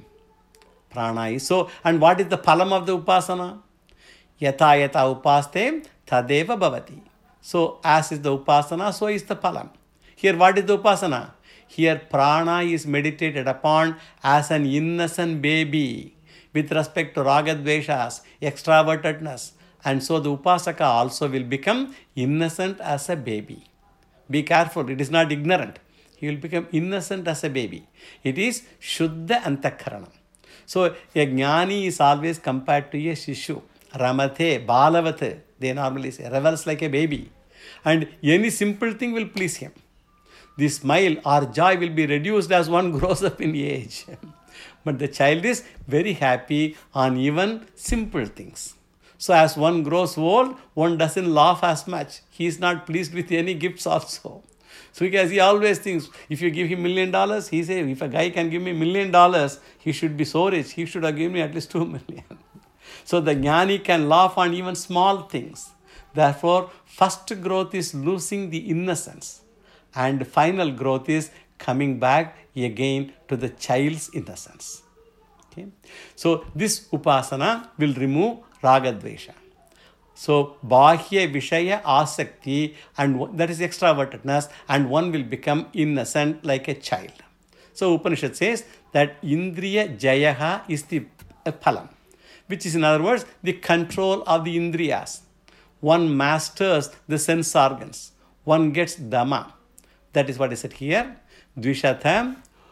Speaker 1: Prana is so. And what is the phalam of the upasana? Yata yata upaste tadeva bhavati. So, as is the upasana, so is the phalam. Here, what is the upasana? Here, prana is meditated upon as an innocent baby with respect to ragadveshas, extravertedness. And so, the upasaka also will become innocent as a baby. Be careful, it is not ignorant. He will become innocent as a baby. It is Shuddha Antakharanam. So, a jnani is always compared to a shishu. Ramate, balavate, they normally say, revels like a baby. And any simple thing will please him. The smile or joy will be reduced as one grows up in age. But the child is very happy on even simple things. So as one grows old, one doesn't laugh as much. He is not pleased with any gifts also. So because he always thinks, if you give him million dollars, he says, if a guy can give me million dollars, he should be so rich. He should have given me at least two million. So the jnani can laugh on even small things. Therefore, first growth is losing the innocence. And final growth is coming back again to the child's innocence. Okay? So this upasana will remove ragadvesha. So bahya vishaya asakti, and that is extravertedness, and one will become innocent like a child. So Upanishad says that indriya jayaha is the phalam, which is in other words the control of the indriyas. One masters the sense organs. One gets dhamma. That is what is said here. Dvishatham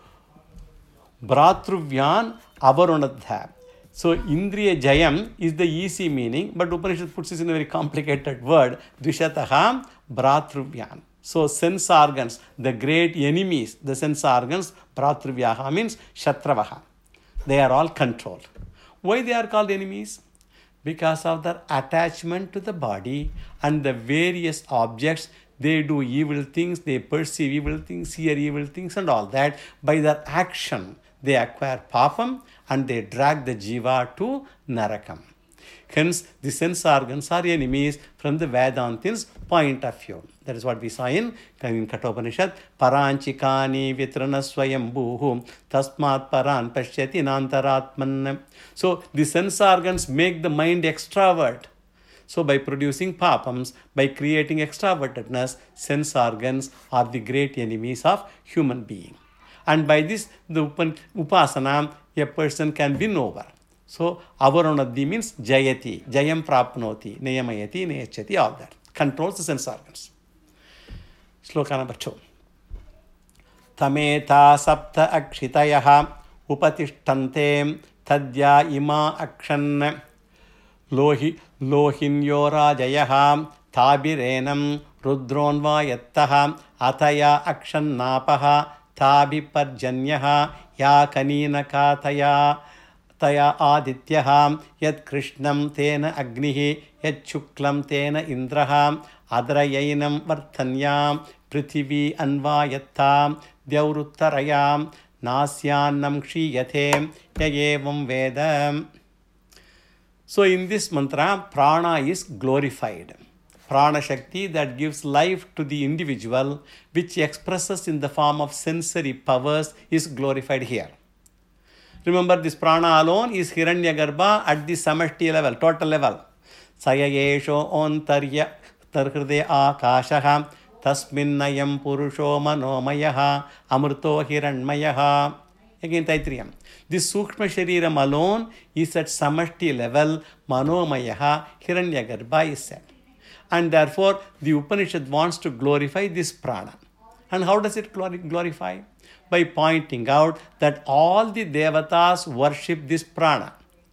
Speaker 1: Bhratruvyan Avarunadha. So, Indriya Jayam is the easy meaning, but Upanishad puts it in a very complicated word. Dvishataha Bhratruvyan. So, sense organs, the great enemies, the sense organs, Bhratruvyaha means Shatravaha. They are all controlled. Why they are called enemies? Because of their attachment to the body and the various objects. They do evil things, they perceive evil things, hear evil things and all that. By their action, they acquire papam and they drag the jiva to narakam. Hence, the sense organs are enemies from the Vedantin's point of view. That is what we saw in, in Kathopanishad. Paranchikani vitrana swayambhuhu tasmat paran pashyati nantaratman. So, the sense organs make the mind extravert. So, by producing papams, by creating extravertedness, sense organs are the great enemies of human being. And by this, the upan, upasana, a person can win over. So, avarunadhi means jayati, jayam prapnoti, neyamayati, neyachati, all that. Controls the sense organs. Shloka number two. Tameta sapta akshitayaha upatishthante tadya ima akshan lohi lohinyo rajayaha tabirenam rudronvayattaha ataya akshannapaha tabiparjanyaha ya kanina kataya taya adityaha yad krishnam tena agnihi yad shuklam tena indraha adrayainam varthanyam prithivi anvayatta dyauruttarayam nasyannam kshiyate yayevam vedam. So in this mantra, prana is glorified. Prana Shakti that gives life to the individual, which expresses in the form of sensory powers, is glorified here. Remember, this prana alone is Hiranyagarbha at the samashti level, total level. Sayayesho ontarya tarhride akashaha tasminnayam purusho manomayaha amrito hiranmayaha. Again, Taitriyam. This Sukshma Shariram alone is at samashti level, manomayaha hiranyagarbha is said. And therefore, the Upanishad wants to glorify this prana. And how does it glorify? By pointing out that all the devatas worship this prana.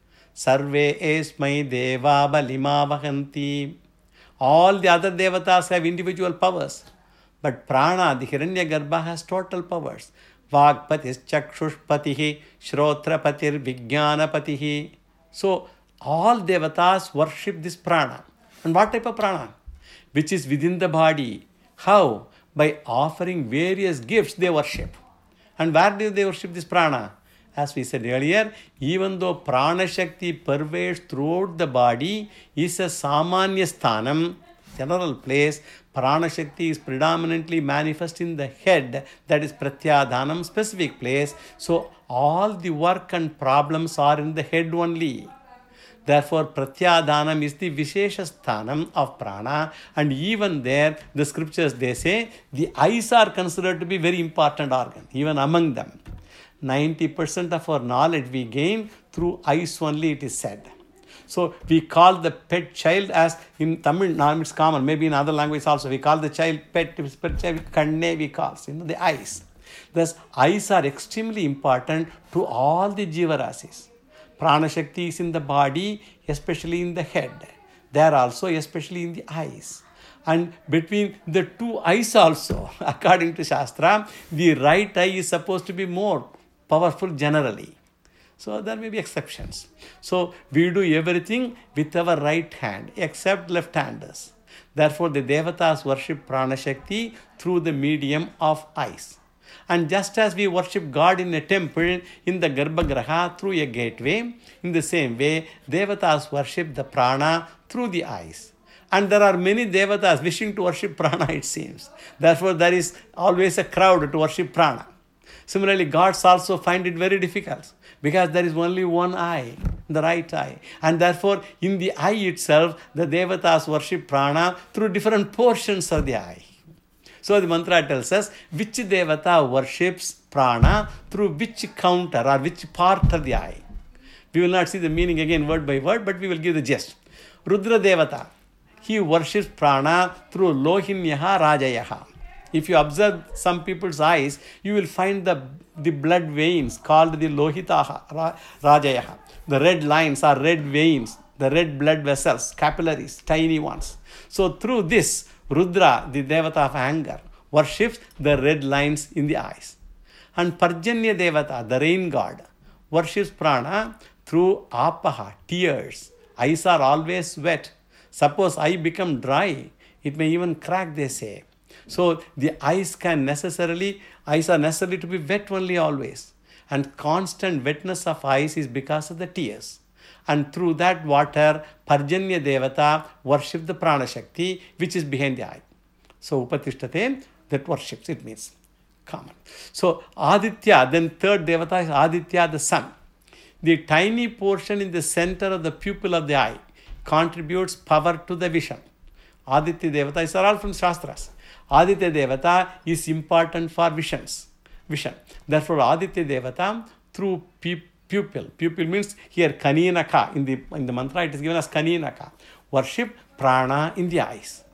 Speaker 1: Sarve esmai deva balima vahanti. All the other devatas have individual powers. But prana, the Hiranyagarbha, has total powers. Vagpatis chakshushpatihi shrotrapatir vijnanapatihi. So, all devatas worship this prana. And what type of prana? Which is within the body. How? By offering various gifts they worship. And where do they worship this prana? As we said earlier, even though prana shakti pervades throughout the body, is a samanya sthanam, general place, prana shakti is predominantly manifest in the head, that is pratyadhanam, specific place. So all the work and problems are in the head only. Therefore, pratyadhanam is the vishesha sthanam of prana, and even there, the scriptures, they say, the eyes are considered to be very important organ, even among them. ninety percent of our knowledge we gain through eyes only, it is said. So, we call the pet child as, in Tamil, now it's common, maybe in other languages also, we call the child pet, pet child, kanne we call, you know, the eyes. Thus, eyes are extremely important to all the jiva rasis. Prana Shakti is in the body, especially in the head. There also, especially in the eyes. And between the two eyes also, according to Shastra, the right eye is supposed to be more powerful generally. So there may be exceptions. So we do everything with our right hand, except left-handers. Therefore, the Devatas worship Prana Shakti through the medium of eyes. And just as we worship God in a temple, in the Garbhagraha through a gateway, in the same way, Devatas worship the prana through the eyes. And there are many devatas wishing to worship prana, it seems. Therefore, there is always a crowd to worship prana. Similarly, gods also find it very difficult because there is only one eye, the right eye. And therefore, in the eye itself, the devatas worship prana through different portions of the eye. So the mantra tells us which devata worships prana through which counter or which part of the eye. We will not see the meaning again word by word, but we will give the gist. Rudra devata, he worships prana through lohinyaha rajayaha. If you observe some people's eyes, you will find the, the blood veins called the lohitaha rajayaha. The red lines are red veins, the red blood vessels, capillaries, tiny ones. So through this, Rudra, the devata of anger, worships the red lines in the eyes. And Parjanya devata, the rain god, worships prana through apaha, tears. Eyes are always wet. Suppose eye become dry, it may even crack, they say. So the eyes can necessarily, eyes are necessary to be wet only always. And constant wetness of eyes is because of the tears. And through that water, Parjanya devata worship the prana shakti, which is behind the eye. So upatishtate, that worships, it means common. So Aditya, then third devata is Aditya, the sun. The tiny portion in the center of the pupil of the eye contributes power to the vision. Aditya devata is all from Shastras. Aditya devata is important for visions, vision. Therefore, Aditya devata through pupil. Pupil means here kaninaka. In the, in the mantra, it is given as kaninaka. Worship prana in the eyes.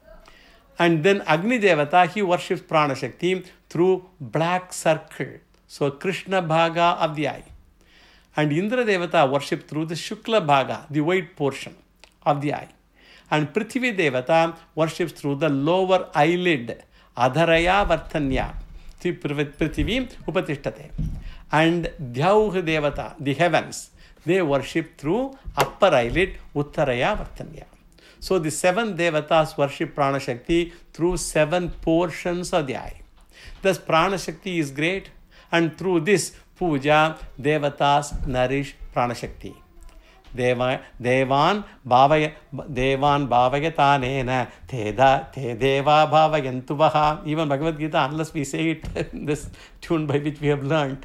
Speaker 1: And then Agni devata, he worships prana shakti through black circle. So Krishna bhaga of the eye. And Indra devata worship through the Shukla bhaga, the white portion of the eye. And Prithvi devata worships through the lower eyelid, adharaya vartanya. Prithvi upatishtate. And Dhyauh devata, the heavens, they worship through upper eyelid, uttaraya vartanya. So the seven devatas worship prana shakti through seven portions of the eye. Thus prana shakti is great, and through this puja, devatas nourish prana shakti. Deva, devan bhavaya, devan bhavayatanena, teda, te deva bhavayantuvaha. Even Bhagavad Gita, unless we say it in this tune by which we have learnt,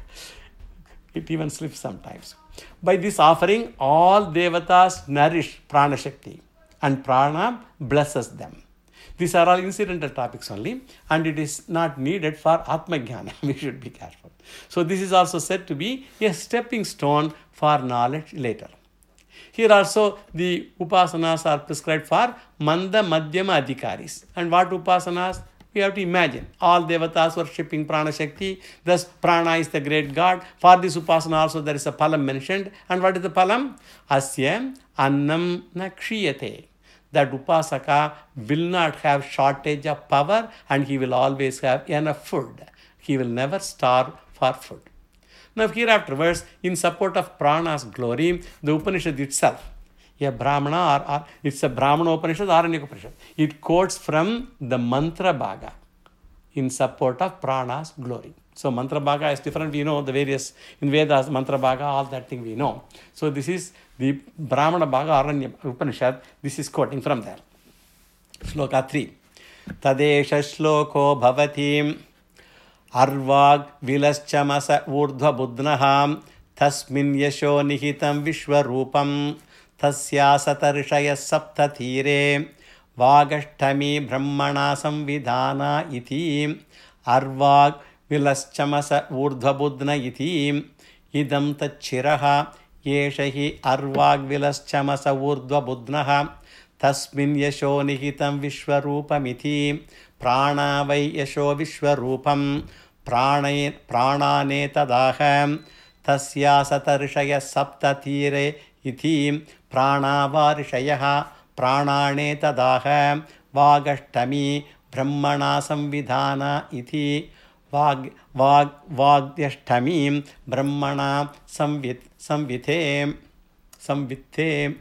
Speaker 1: it even slips sometimes. By this offering, all devatas nourish prana shakti, and prana blesses them. These are all incidental topics only, and it is not needed for Atma Jnana. We should be careful. So this is also said to be a stepping stone for knowledge later. Here also the upasanas are prescribed for Manda Madhyama Adhikaris. And what upasanas? We have to imagine. All devatas worshipping prana shakti. Thus prana is the great god. For this upasana also there is a palam mentioned. And what is the palam? Asya annam na kshiyate. That upasaka will not have shortage of power, and he will always have enough food. He will never starve for food. Now here afterwards, in support of prana's glory, the Upanishad itself, a Brahmana or, or it's a Brahmana Upanishad or an Upanishad, it quotes from the Mantra Bhaga in support of prana's glory. So Mantra Bhaga is different. We know the various, in Vedas, Mantra Bhaga, all that thing we know. So this is the Brahmana Bhaga Aranya Upanishad. This is quoting from there. Shloka three. Tadesha shloko bhavatim arvag vilaschamasa urdhva buddnaham tasmin yasho nihitam vishwarupam tasya satarishaya saptathire vagashtami brahmana samvidhana iti arvag vilaschamasa urdhva buddna iti idam tachiraha yeshahi arvag vilaschamasa urdhva buddnaha tasmin yasho nihitam vishwarupamiti prana vai yasho vishwarupam pranay pranane tadaham tasya satarishaya saptatire iti pranavarishayah pranane tadaham vagashtami brahmana samvidhana iti vag vag vagyashtami brahmana samvit samvithe samvithe.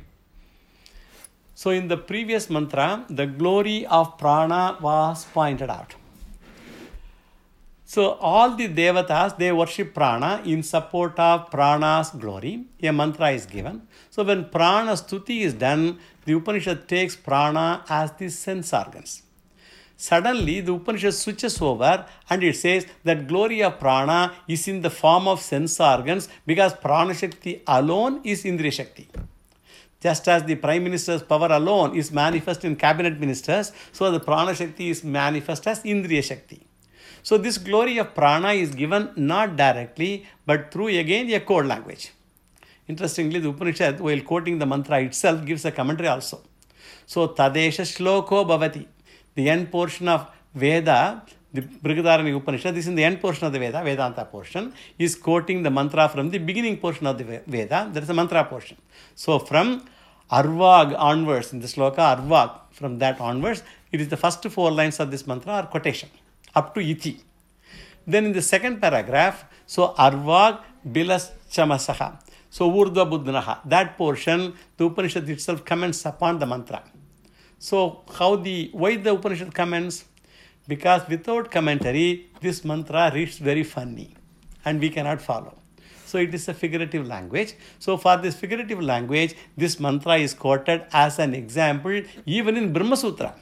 Speaker 1: So in the previous mantra, the glory of prana was pointed out. So all the devatas, they worship prana in support of prana's glory. A mantra is given. So when prana stuti is done, the Upanishad takes prana as the sense organs. Suddenly, the Upanishad switches over and it says that glory of prana is in the form of sense organs because prana shakti alone is Indriya Shakti. Just as the Prime Minister's power alone is manifest in cabinet ministers, so the prana shakti is manifest as Indriya Shakti. So this glory of prana is given not directly but through again a code language. Interestingly, the Upanishad, while quoting the mantra itself, gives a commentary also. So Tadesha Shloko Bhavati, the end portion of Veda, the Brihadaranyaka Upanishad, this is the end portion of the Veda, Vedanta portion, is quoting the mantra from the beginning portion of the Veda. There is a mantra portion. So from Arvag onwards, in the sloka Arvag, from that onwards, it is the first four lines of this mantra are quotation, up to Iti. Then in the second paragraph, so Arvag Bilas Chamasaha, so Urdhva Buddhanaha, that portion, the Upanishad itself comments upon the mantra. So how the, why the Upanishad comments? Because without commentary, this mantra reads very funny and we cannot follow. So it is a figurative language. So for this figurative language, this mantra is quoted as an example even in Brahma Sutra.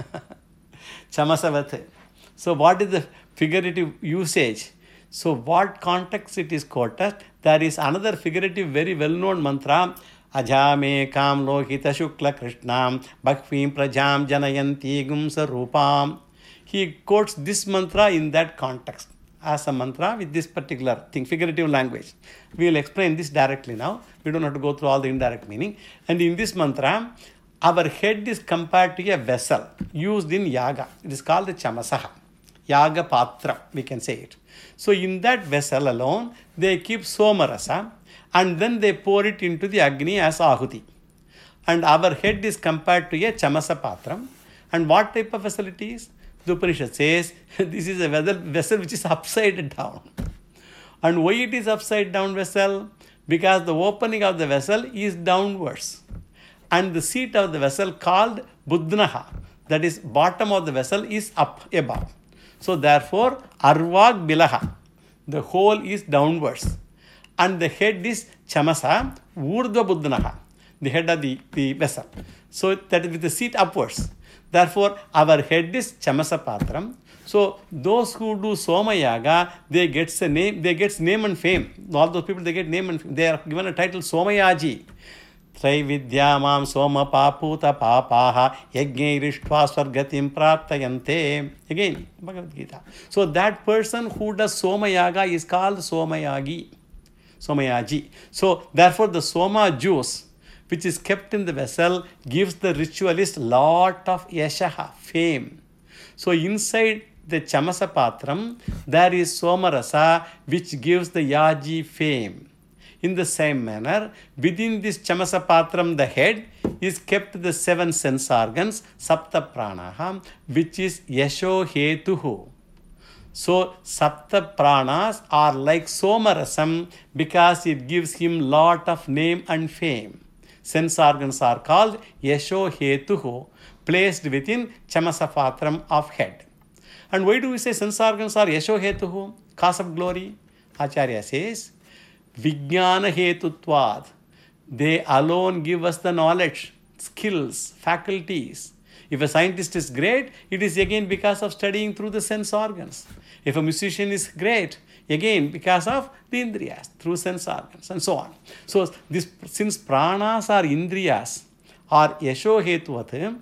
Speaker 1: Chamasavat. So what is the figurative usage? So what context it is quoted? There is another figurative very well-known mantra, Ajame kam lohita shukla krishnam bhakvim prajam janayanti gumsa rupam. He quotes this mantra in that context as a mantra with this particular thing, figurative language. We will explain this directly now. We don't have to go through all the indirect meaning. And in this mantra, our head is compared to a vessel used in yaga. It is called the chamasaha. Yaga patra, we can say it. So in that vessel alone, they keep somarasa and then they pour it into the agni as ahuti. And our head is compared to a chamasa patram. And what type of vessel it is? The Upanishad says, this is a vessel which is upside down. And why it is upside down vessel? Because the opening of the vessel is downwards. And the seat of the vessel called Buddhanaha, that is bottom of the vessel, is up above. So therefore, Arvag Bilaha, the whole is downwards. And the head is Chamasa, Urdhva Buddhanaha, the head of the, the vessel. So that is with the seat upwards. Therefore, our head is Chamasa Patram. So those who do Soma Yaga, they get a name, they get name and fame. All those people, they get name and fame. They are given a title Somayaji. Traividya mam Soma Paputa Papaha Yajne Rishtva Swargatim Praptayante. Again, Bhagavad Gita. So that person who does Soma Yaga is called Somayagi. Somayaji. So therefore the Soma juice, which is kept in the vessel, gives the ritualist lot of yashaha, fame. So inside the Chamasa Patram, there is Somarasa, which gives the Yaji fame. In the same manner, within this Chamasa Patram, the head, is kept the seven sense organs, Sapta Pranaha, which is Yasho Hetuhu. So Sapta Pranas are like Somarasam because it gives him lot of name and fame. Sense organs are called Yasho Hetuhu, placed within Chamasa Patram of head. And why do we say sense organs are Yasho Hetuhu, cause of glory? Acharya says, Vijnana Hetutvad. They alone give us the knowledge, skills, faculties. If a scientist is great, it is again because of studying through the sense organs. If a musician is great, again because of the indriyas, through sense organs, and so on. So this, since pranas are indriyas, or yasho hetuvat,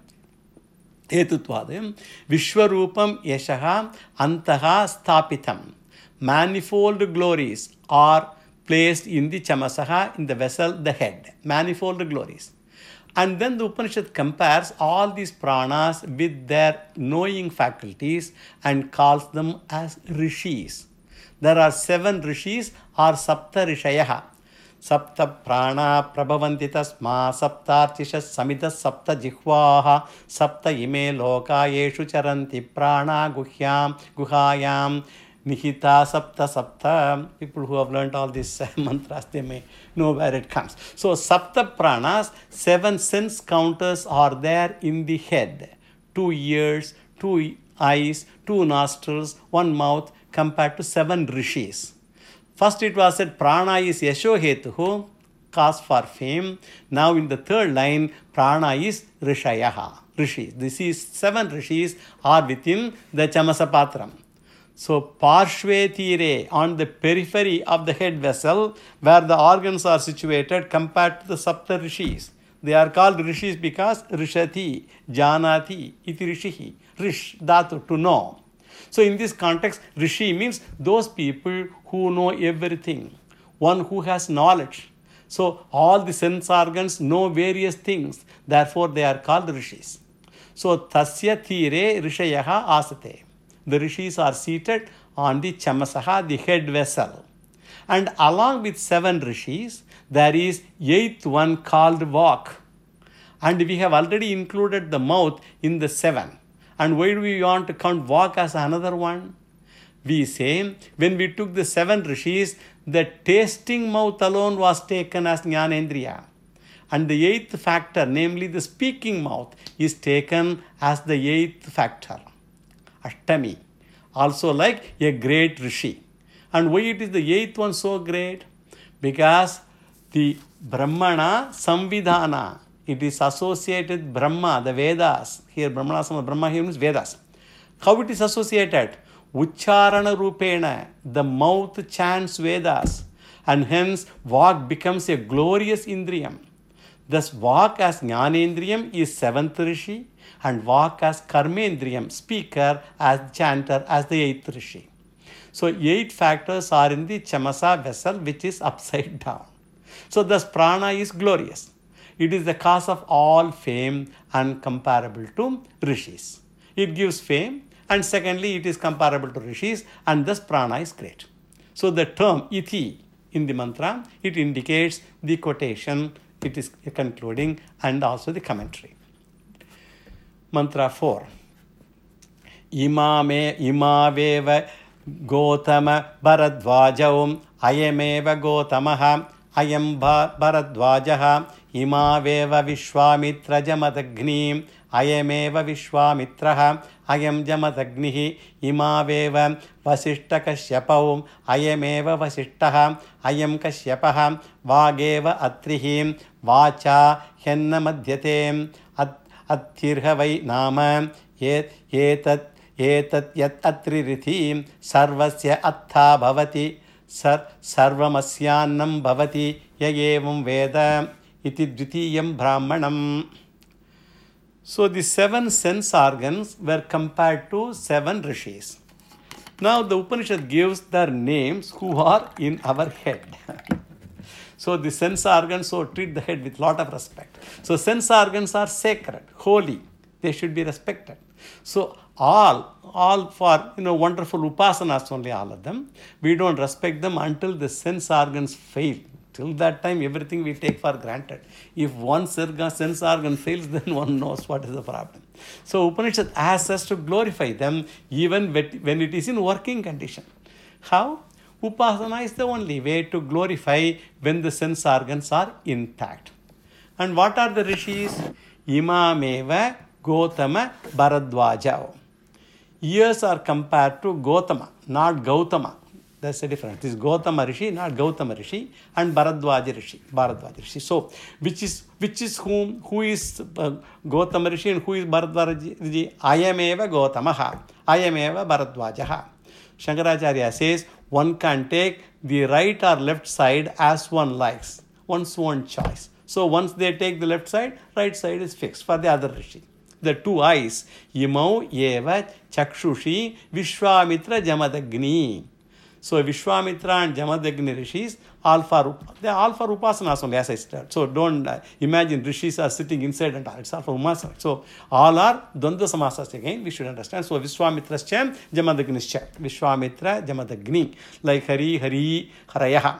Speaker 1: hetutvad, vishwarupam yashaha antaha stapitam. Manifold glories are placed in the chamasaha, in the vessel, the head. Manifold glories. And then the Upanishad compares all these pranas with their knowing faculties and calls them as rishis. There are seven rishis or sapta rishayaha. Sapta prana prabhavanti tasma saptarchishas samitas sapta jihvaha sapta ime loka yeshu charanti prana guhyam guhayam nihita sapta sapta. People who have learnt all these mantras, they may know where it comes. So sapta pranas, seven sense counters are there in the head. Two ears, two eyes, two nostrils, one mouth, compared to seven rishis. First it was said prana is yasho hetuhu, cause for fame. Now in the third line, prana is rishayaha, rishis. This is seven rishis are within the Chamasa Patram. So parshve tire, on the periphery of the head vessel where the organs are situated compared to the sapta rishis. They are called rishis because rishati, janati, iti rishihi, rish, dhatu, to know. So in this context, rishi means those people who know everything, one who has knowledge. So all the sense organs know various things, therefore they are called rishis. So tasya tire rishayaha asate. The rishis are seated on the chamasaha, the head vessel. And along with seven rishis, there is eighth one called Vak. And we have already included the mouth in the seven. And why do we want to count Vak as another one? We say, when we took the seven rishis, the tasting mouth alone was taken as Jnanendriya. And the eighth factor, namely the speaking mouth, is taken as the eighth factor, Ashtami. Also like a great rishi. And why it is the eighth one so great? Because the Brahmana Samvidhana, it is associated with Brahma, the Vedas. Here Brahmana, Brahma here means Vedas. How it is associated? Ucharana Rupena, the mouth chants Vedas. And hence Vak becomes a glorious Indriyam. Thus Vak as Jnanendriyam is seventh rishi, and Vak as Karmendriyam, speaker, as chanter, as the eighth rishi. So eight factors are in the Chamasa vessel, which is upside down. So thus prana is glorious. It is the cause of all fame and comparable to rishis. It gives fame, and secondly it is comparable to rishis, and thus prana is great. So the term iti in the mantra, it indicates the quotation, it is concluding, and also the commentary. Mantra four. Imame imaveva Gotama Bharadvajaum Ayameva Gotamaha Ayam Bharadvajaha Imaveva Vishwamitra Jamadagni Ayameva Vishwamitraha Ayam Jamadagnihi Imaveva Vasishta Kashyapaum Ayameva Vasishtaha Ayam Kashyapaha Vageva Atrihim Vacha Henna Madhyatem Athirhavai Nama Yet Yetat Yetat Yat Atririthi Sarvasya Attha Bhavati Sar Sarvamasyannam Bhavati Yayevam Veda Iti Dvitiyam Brahmanam. So the seven sense organs were compared to seven rishis. Now the Upanishad gives their names who are in our head. So the sense organs, so treat the head with lot of respect. So sense organs are sacred, holy. They should be respected. So all, all for, you know, wonderful upasanas only, all of them. We don't respect them until the sense organs fail. Till that time, everything we take for granted. If one sense organ fails, then one knows what is the problem. So Upanishad asks us to glorify them even when it is in working condition. How? Upasana is the only way to glorify when the sense organs are intact. And what are the rishis? Imameva Gotama Bharadvaja. Ears are compared to Gotama, not Gautama. That's the difference. This is Gotama Rishi, not Gautama Rishi, and Bharadvaja Rishi. Bharadvaja Rishi. So, which is which is whom? Who is uh, Gotama Rishi and who is Bharadvaja Rishi? Ayameva Gotamaha. Ayameva Bharadvajaha. Shankaracharya says one can take the right or left side as one likes, one's own choice. So once they take the left side, right side is fixed for the other Rishi. The two eyes, Imau Eva Chakshushi Vishwamitra Jamadagni. So Vishwamitra and Jamadagni rishis, all for, they are all for upasanas only, as I said. So don't uh, imagine rishis are sitting inside and all. It's all for upasanas. So all are Dvandva samasas again, we should understand. So Vishwamitra's chem, Jamadagni's chem. Vishwamitra, Jamadagni. Like Hari, Hari, Harayaha.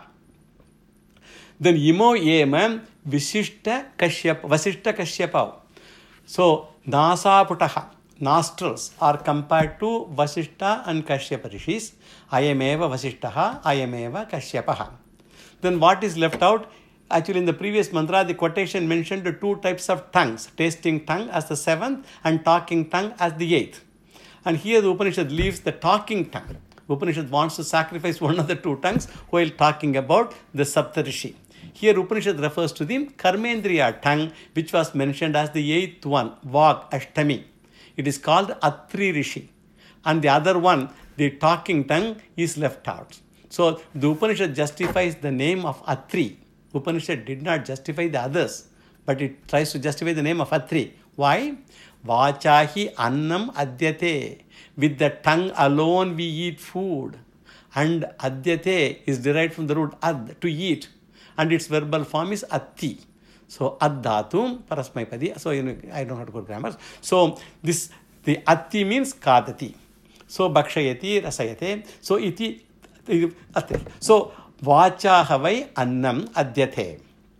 Speaker 1: Then Imo Yema Visishta Kashyapa, Vasishta Kashyapa. So Nasa Putaha. Nostrils are compared to Vasishta and Kashyapa rishis. Ayameva Vasishtaha, Ayameva Kashyapaha. Then what is left out? Actually, in the previous mantra, the quotation mentioned the two types of tongues, tasting tongue as the seventh and talking tongue as the eighth. And here the Upanishad leaves the talking tongue. Upanishad wants to sacrifice one of the two tongues while talking about the Saptarishi. Here Upanishad refers to the Karmendriya tongue, which was mentioned as the eighth one, Vak Ashtami. It is called Atri Rishi. And the other one, the talking tongue, is left out. So the Upanishad justifies the name of Atri. Upanishad did not justify the others, but it tries to justify the name of Atri. Why? Vachahi annam adyate. With the tongue alone we eat food. And adyate is derived from the root ad, to eat. And its verbal form is atti. So addhatum parasmaipadi. So you know, I don't have to go grammar. So this the atti means kadati. So bhakshayati rasayate. So iti atri. So vacha havai annam adyate.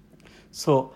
Speaker 1: So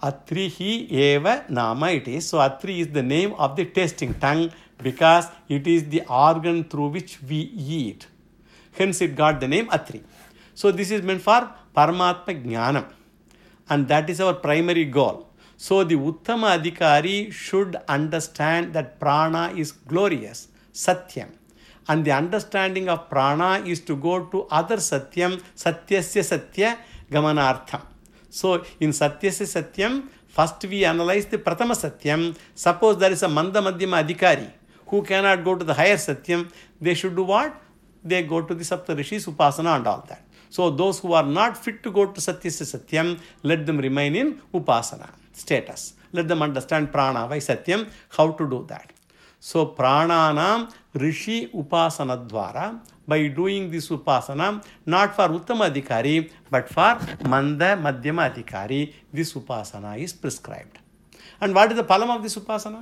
Speaker 1: atrihi eva nama it is. So atri is the name of the tasting tongue because it is the organ through which we eat. Hence it got the name Atri. So this is meant for Paramatma Jnanam. And that is our primary goal. So the Uttama Adhikari should understand that prana is glorious, Satyam. And the understanding of prana is to go to other Satyam, Satyasya Satya Gamanartham. So in Satyasya Satyam, first we analyze the Pratama Satyam. Suppose there is a Manda Madhyama Adhikari who cannot go to the higher Satyam, they should do what? They go to the Saptarishis, Upasana and all that. So those who are not fit to go to Satyasya Satyam, let them remain in Upasana status. Let them understand prana by Satyam, how to do that. So prananam Rishi Upasana Dwara, by doing this Upasana, not for Uttama Adhikari, but for Manda Madhyama Adhikari, this Upasana is prescribed. And what is the palam of this Upasana?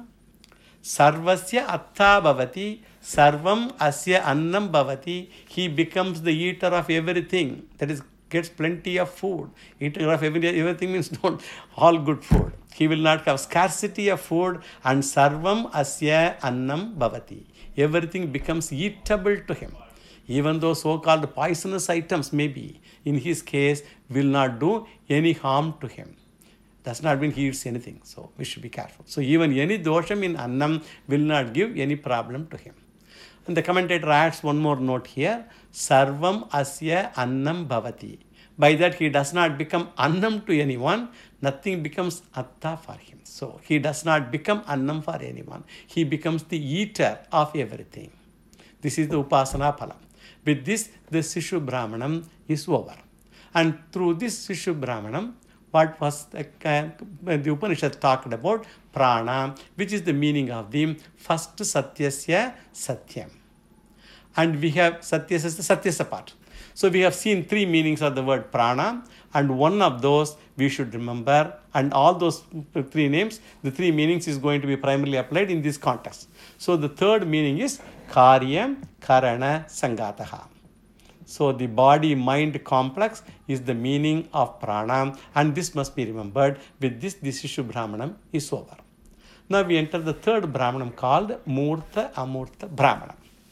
Speaker 1: Sarvasya atta bhavati, sarvam asya annam bhavati. He becomes the eater of everything. That is, gets plenty of food. Eater of every, everything means not all good food. He will not have scarcity of food. And sarvam asya annam bhavati. Everything becomes eatable to him. Even though so-called poisonous items maybe, in his case, will not do any harm to him. Does not mean he eats anything. So we should be careful. So even any dosham in annam will not give any problem to him. And the commentator adds one more note here. Sarvam asya annam bhavati. By that he does not become annam to anyone. Nothing becomes atta for him. So he does not become annam for anyone. He becomes the eater of everything. This is the upasana phalam. With this, the Sishu Brahmanam is over. And through this Sishu Brahmanam, what was the, uh, the Upanishad talked about? Prana, which is the meaning of the first Satyasya Satyam. And we have Satyasya Satyasya part. So we have seen three meanings of the word prana, and one of those we should remember, and all those three names, the three meanings is going to be primarily applied in this context. So the third meaning is Karya Karana Sangataha. So the body-mind complex is the meaning of prana, and this must be remembered. With this, the Sishu Brahmanam is over. Now we enter the third Brahmanam called Murta Amurta Brahmanam.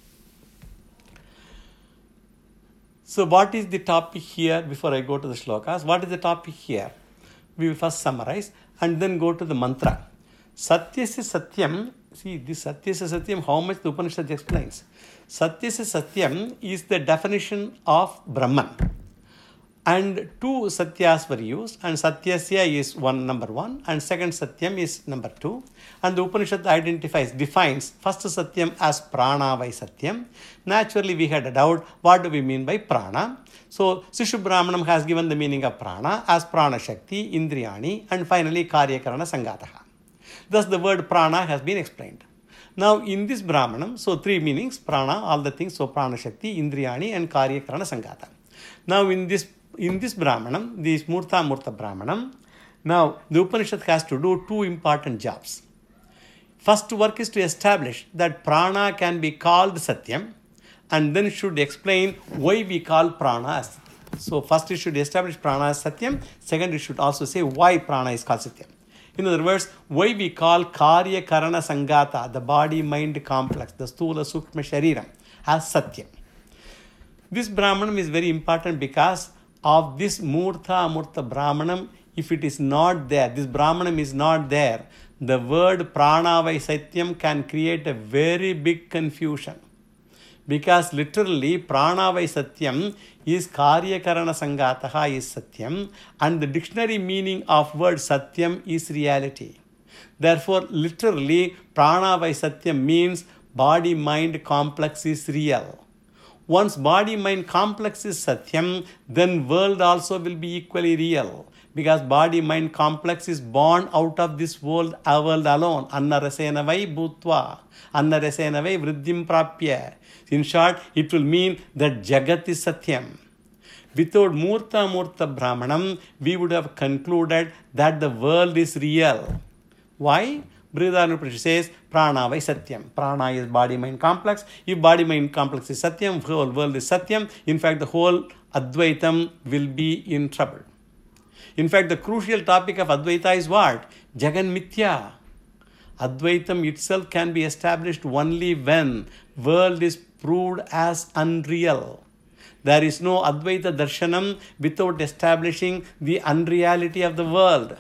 Speaker 1: So what is the topic here before I go to the shlokas? What is the topic here? We will first summarize and then go to the mantra. Satyasya Satyam, see this Satyasya Satyam, how much the Upanishad explains. Satyasya Satyam is the definition of Brahman. And two Satyas were used, and Satyasya is one number one, and second Satyam is number two. And the Upanishad identifies, defines first Satyam as Prana by Satyam. Naturally, we had a doubt, what do we mean by Prana? So, Sishu Brahmanam has given the meaning of Prana as Prana Shakti, Indriyani, and finally Karya Karana Sangataha. Thus, the word Prana has been explained. Now, in this Brahmanam, so three meanings, Prana, all the things, so Prana Shakti, Indriyani, and Karya Karana Sangata. Now, in this In this Brahmanam, this Murta Murta Brahmanam, now the Upanishad has to do two important jobs. First work is to establish that prana can be called Satyam, and then should explain why we call prana as Satyam. So first it should establish prana as Satyam, second it should also say why prana is called Satyam. In other words, why we call Karya Karana Sangata, the body-mind complex, the Stula Sukma Shariram, as Satyam. This Brahmanam is very important because of this Murta Amurta Brahmanam. If it is not there, this Brahmanam is not there, the word Prana by Satyam can create a very big confusion. Because literally prana vai satyam is karya karana sangataha is satyam, and the dictionary meaning of word satyam is reality. Therefore, literally prana vai satyam means body mind complex is real. Once body mind complex is satyam, then world also will be equally real. Because body mind complex is born out of this world, our world alone. Anna rasena vai bhutva. Anna rasena vai vriddhim prapya. In short, it will mean that Jagat is Satyam. Without Murta Murta Brahmanam, we would have concluded that the world is real. Why? Brihadaranyaka says, Prana vai Satyam. Prana is body-mind complex. If body-mind complex is Satyam, whole world is Satyam. In fact, the whole Advaitam will be in trouble. In fact, the crucial topic of Advaita is what? Jagan Mithya. Advaitam itself can be established only when world is proved as unreal. There is no Advaita Darshanam without establishing the unreality of the world.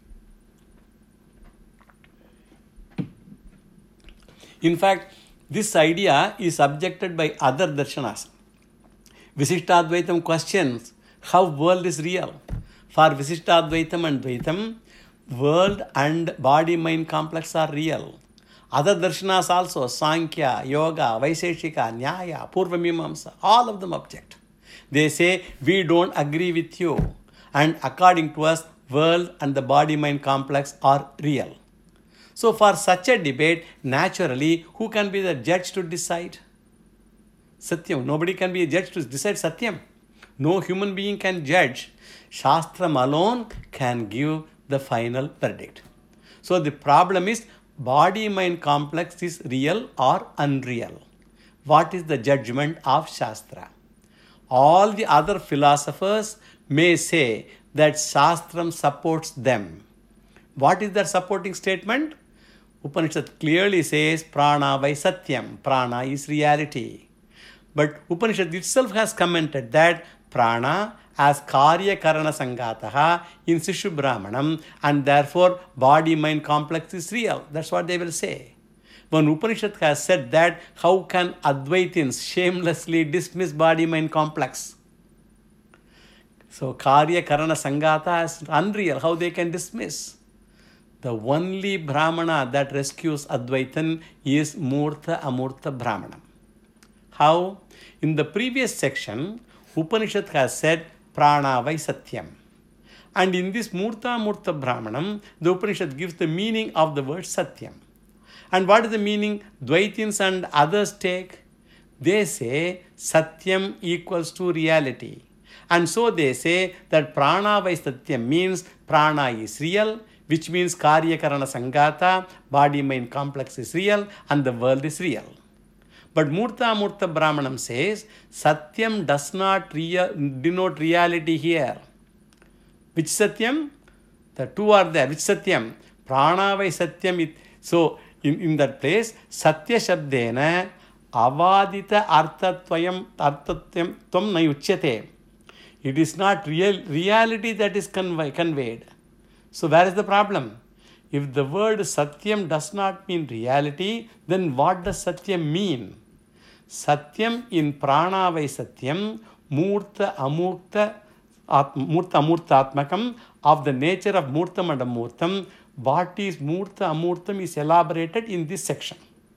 Speaker 1: In fact, this idea is objected by other darshanas. Visishtadvaitam questions how world is real. For Visishtadvaitam and Dvaitam, world and body-mind complex are real. Other darshanas also, Sankhya, Yoga, Vaiseshika, Nyaya, Purvamimamsa, all of them object. They say, we don't agree with you. And according to us, world and the body-mind complex are real. So for such a debate, naturally, who can be the judge to decide? Satyam. Nobody can be a judge to decide Satyam. No human being can judge. Shastram alone can give the final verdict. So the problem is, body-mind complex is real or unreal. What is the judgment of Shastra? All the other philosophers may say that Shastram supports them. What is their supporting statement? Upanishad clearly says, Prana vai Satyam. Prana is reality. But Upanishad itself has commented that Prana as Karya Karana Sangataha in Sishu Brahmanam, and therefore body-mind complex is real. That's what they will say. When Upanishad has said that, how can Advaitins shamelessly dismiss body-mind complex? So Karya Karana Sangata is unreal. How they can dismiss? The only Brahmana that rescues Advaitan is Murta Amurta Brahmanam. How? In the previous section, Upanishad has said Prana vai Satyam. And in this Murta Amurta Brahmanam, the Upanishad gives the meaning of the word Satyam. And what is the meaning Dvaitins and others take? They say Satyam equals to reality. And so they say that Prana vai Satyam means Prana is real, which means Karya Karana Sangata, body-mind complex is real, and the world is real. But Murta Amurta Brahmanam says, Satyam does not rea- denote reality here. Which Satyam? The two are there. Which Satyam? Prana vai Satyam. It, so, in, in that place, Satya Shabdena Avadita Arthatvayam Arthatvayam Tvam na uchyate. It is not real reality that is convey, conveyed. So where is the problem? If the word Satyam does not mean reality, then what does Satyam mean? Satyam in Prana vai Satyam, Murta Amurta, Murta Amurta Atmakam, of the nature of Murtam and Amurtam. What is Murta Amurtam is elaborated in this section.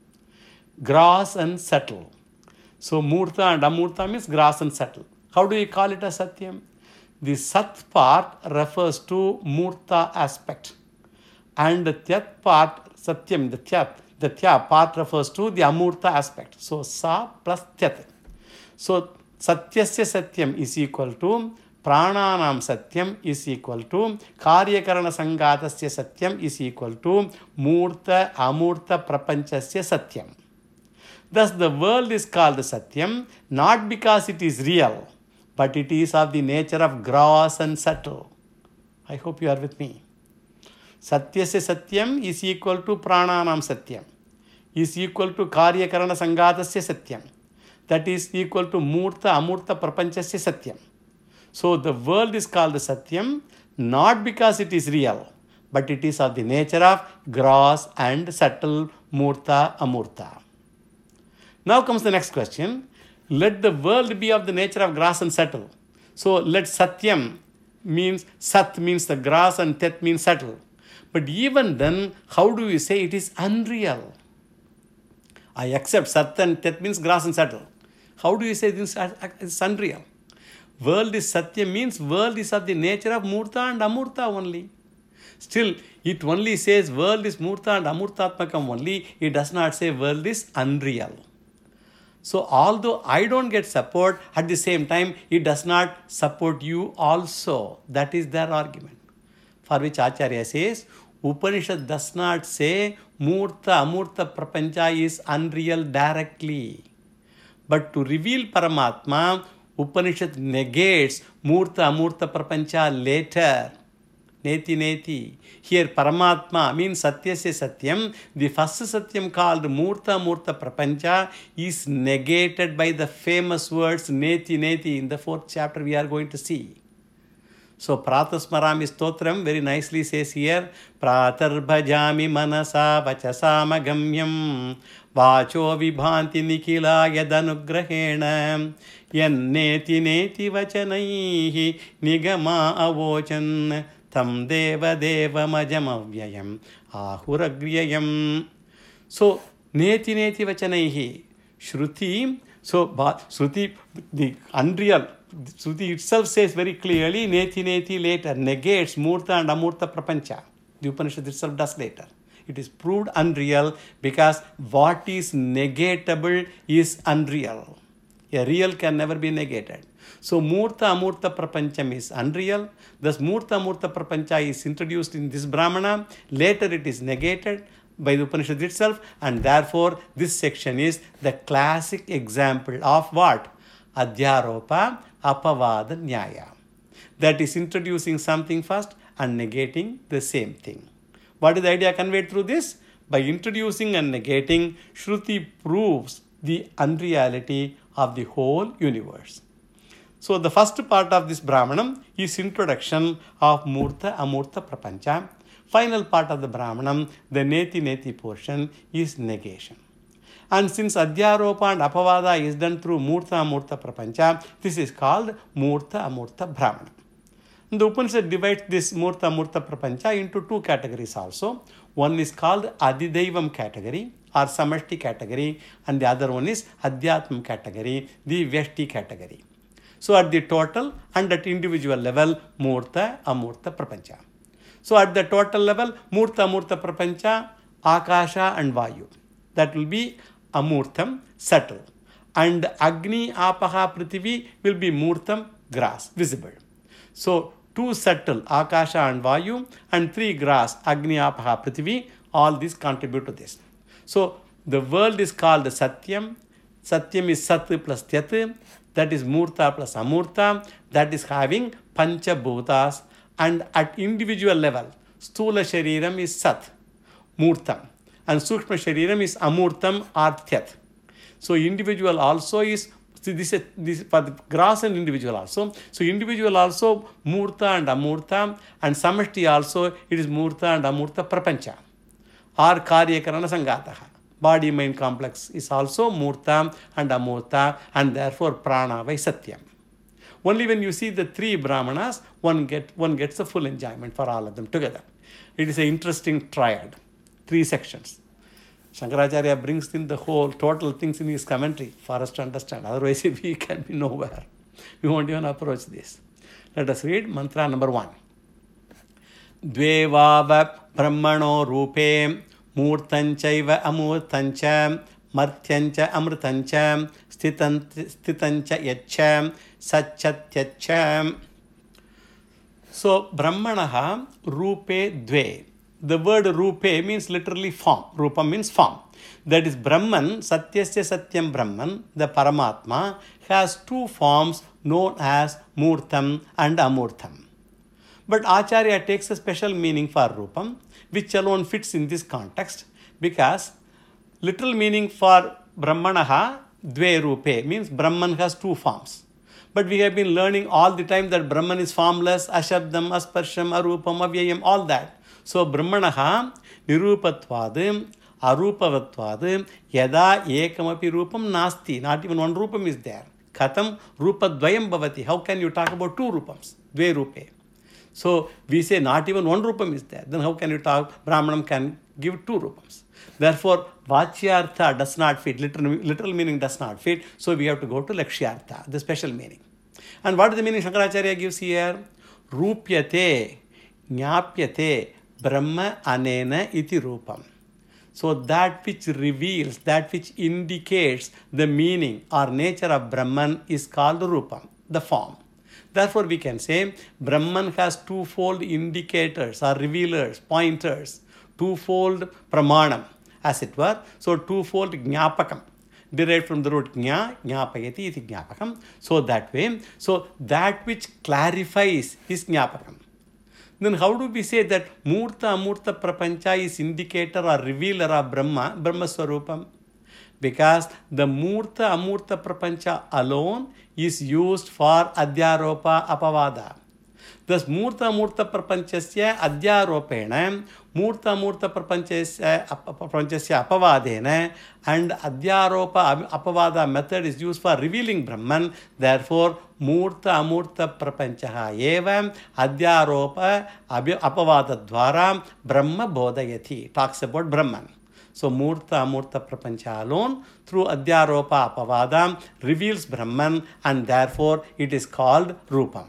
Speaker 1: Gross and subtle. So Murta and Amurta means gross and subtle. How do you call it a Satyam? The Sat part refers to Murta aspect. And the Tyat part, Satyam, the Tyat, the Tya part refers to the Amurta aspect. So Sa plus Tyat. So Satyasya Satyam is equal to Prananam Satyam is equal to Karya Karana Sangatasya Satyam is equal to Murta Amurta Prapanchasya Satyam. Thus the world is called Satyam not because it is real, but it is of the nature of gross and subtle. I hope you are with me. Satyasya Satyam is equal to Prananam Satyam, is equal to Karya Karana Sangatasya Satyam. That is equal to Murta Amurta Prapanchasya Satyam. So the world is called Satyam not because it is real, but it is of the nature of gross and subtle Murta Amurta. Now comes the next question. Let the world be of the nature of grass and subtle. So let Satyam means, Sat means the grass and Tet means subtle. But even then, how do we say it is unreal? I accept Sat and Tet means grass and subtle. How do you say this is unreal? World is Satya means world is of the nature of Murta and Amurta only. Still, it only says world is Murta and Amurtatmakam only. It does not say world is unreal. So, although I don't get support, at the same time, it does not support you also. That is their argument. For which Acharya says, Upanishad does not say Murta, Amurta, Prapancha is unreal directly. But to reveal Paramatma, Upanishad negates Murta, Amurta, Prapancha later. Neti, neti. Here Paramatma means Satyasya Satyam. The first Satyam called Murta, Murta, Prapancha is negated by the famous words Neti, neti. In the fourth chapter we are going to see. So Pratasmarami Stotram very nicely says here, Pratarbhajami manasa vachasamagamyam vacho vibhanti nikila yadanugrahena yanneti neti vachanaihi nigama avochan tam deva deva majamavyayam ahuragyayam. So neti neti vachanaihi Shruti, so Shruti, the unreal, Shruti itself says very clearly, Neti Neti later negates Murta and Amurta Prapancha. The Upanishad itself does later. It is proved unreal because what is negatable is unreal. A real can never be negated. So Murta Amurta Prapancham is unreal. Thus Murta Amurta Prapancha is introduced in this Brahmana. Later it is negated by the Upanishad itself, and therefore this section is the classic example of what? Adhyaropa Apavada Nyaya. That is introducing something first and negating the same thing. What is the idea conveyed through this? By introducing and negating, Shruti proves the unreality of the whole universe. So the first part of this Brahmanam is introduction of Murta Amurta Prapancha. Final part of the Brahmanam, the Neti Neti portion, is negation. And since Adhyaropa and Apavada is done through Murta Amurta Prapancha, this is called Murta Amurta Brahmana. The Upanishad divides this Murta Amurta Prapancha into two categories also. One is called Adidaivam category or Samashti category, and the other one is Adhyatmam category, the Vyashti category. So at the total and at individual level, Murta Amurta Prapancha. So at the total level, Murta Amurta Prapancha, Akasha and Vayu. That will be Amurtam, subtle. And Agni, Apaha, Prithivi will be Murtam, grass, visible. So two subtle, Akasha and Vayu, and three grass, Agni, Apaha, Prithivi, all these contribute to this. So the world is called Satyam. Satyam is Sat plus Tyat. That is Murta plus Amurta. That is having Pancha Bhutas. And at individual level, Stula Shariram is Sat, Murtam. And Sukshma Shariram is Amurtam or Tyat. So individual also is, see this is this for the grass and individual also. So individual also Murta and Amurta, and Samashti also it is Murta and Amurta Prapancha. Or Karyakarana Sangataha. Body mind complex is also Murta and Amurta, and therefore Prana by Satyam. Only when you see the three Brahmanas, one, get, one gets a full enjoyment for all of them together. It is an interesting triad, three sections. Shankaracharya brings in the whole total things in his commentary for us to understand. Otherwise, we can be nowhere. We won't even approach this. Let us read mantra number one. Dvevava brahmano rupe murtanchaiva amurtancha martyancha amrutancha stitancha yacham satchatyacham. So brahmanaha rupe dve. The word rupe means literally form. Rupa means form. That is Brahman, Satyasya Satyam Brahman, the Paramatma, has two forms known as Murtam and Amurtam. But Acharya takes a special meaning for Rupam, which alone fits in this context, because literal meaning for Brahmanaha, Dve Rupe, means Brahman has two forms. But we have been learning all the time that Brahman is formless, Ashabdam, Asparsham, Arupam, Avyayam, all that. So Brahmanaha, Nirupatvad, Arupavatvad yada ekamapi rupam nasti. Not even one rupam is there. Katham rupadvayam bhavati. How can you talk about two rupams? Dve rupe. So we say not even one rupam is there. Then how can you talk? Brahmanam can give two rupams. Therefore, Vachyartha does not fit. Literal, literal meaning does not fit. So we have to go to Lakshyartha, the special meaning. And what is the meaning Shankaracharya gives here? Rupyate, Jnapyate, Brahma anena iti rupam. So that which reveals, that which indicates the meaning or nature of Brahman is called rupam, the form. Therefore, we can say Brahman has twofold indicators or revealers, pointers, twofold pramanam, as it were. So, twofold jnapakam, derived from the root jna, jnapayati iti jnapakam. So, that way, so that which clarifies is jnapakam. Then how do we say that Murta Amurta Prapancha is indicator or revealer of Brahma, Brahma Swarupam? Because the Murta Amurta Prapancha alone is used for Adhyaropa Apavada. Thus, Murta Amurta Prapanchasya Adhyaropena, Murta Amurta Prapanchasya Apavadena, and Adhyaropa Apavada method is used for revealing Brahman. Therefore, Murta Amurta Prapanchaha eva Adhyaropa Apavada Dwara Brahma Bodhayati. Talks about Brahman. So, Murta Amurta Prapancha alone, through Adhyaropa Apavada, reveals Brahman, and therefore it is called Rupam.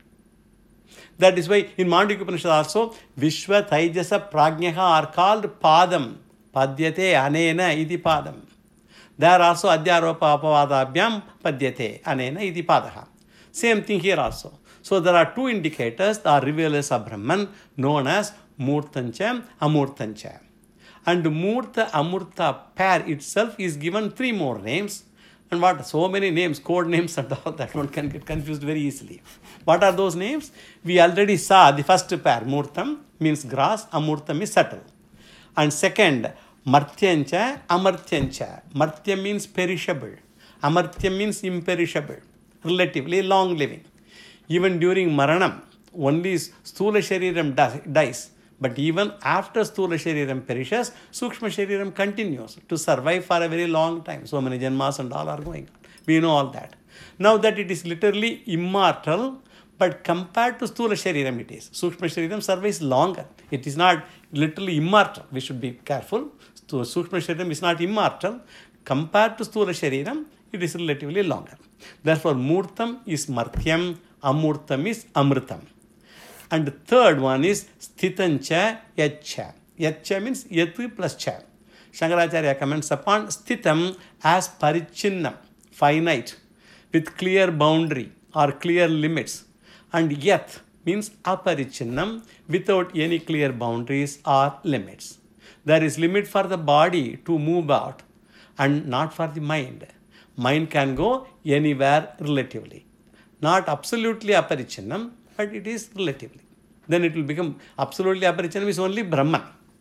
Speaker 1: That is why in Mandukya Upanishad also, Vishwa Taijasa Prajnaha are called Padam. Padyate Anena iti Padam. There also Adhyaropa Apavadabhyam Padyate Anena iti Padaha. Same thing here also. So there are two indicators, the revealers of Brahman, known as Murtancha, Amurtancha. And Murta Amurta pair itself is given three more names. And what? So many names, code names and all that, one can get confused very easily. What are those names? We already saw the first pair, Murtam means grass, Amurtam is subtle. And second, Martyancha, Amartyancha. Martya means perishable. Amartya means imperishable, relatively long living. Even during Maranam, only Sthula Shariram dies. But even after Sthula Shariram perishes, Sukshma Shariram continues to survive for a very long time. So many Janmas and all are going on. We know all that. Now that it is literally immortal, but compared to Sthula Shariram it is. Sukshma Shariram survives longer. It is not literally immortal. We should be careful. So Sukshma Shariram is not immortal. Compared to Sthula Shariram, it is relatively longer. Therefore, Murtam is Martyam, Amurtam is Amritam. And the third one is Sthitancha Yacha. Yacha means Yatu plus Cha. Shankaracharya comments upon Sthitam as Parichinnam, finite, with clear boundary or clear limits. And Yat means Aparichinnam, without any clear boundaries or limits. There is limit for the body to move out and not for the mind. Mind can go anywhere relatively. Not absolutely Aparichinnam, but it is relatively. Then it will become absolutely Aparichinnam is only Brahman.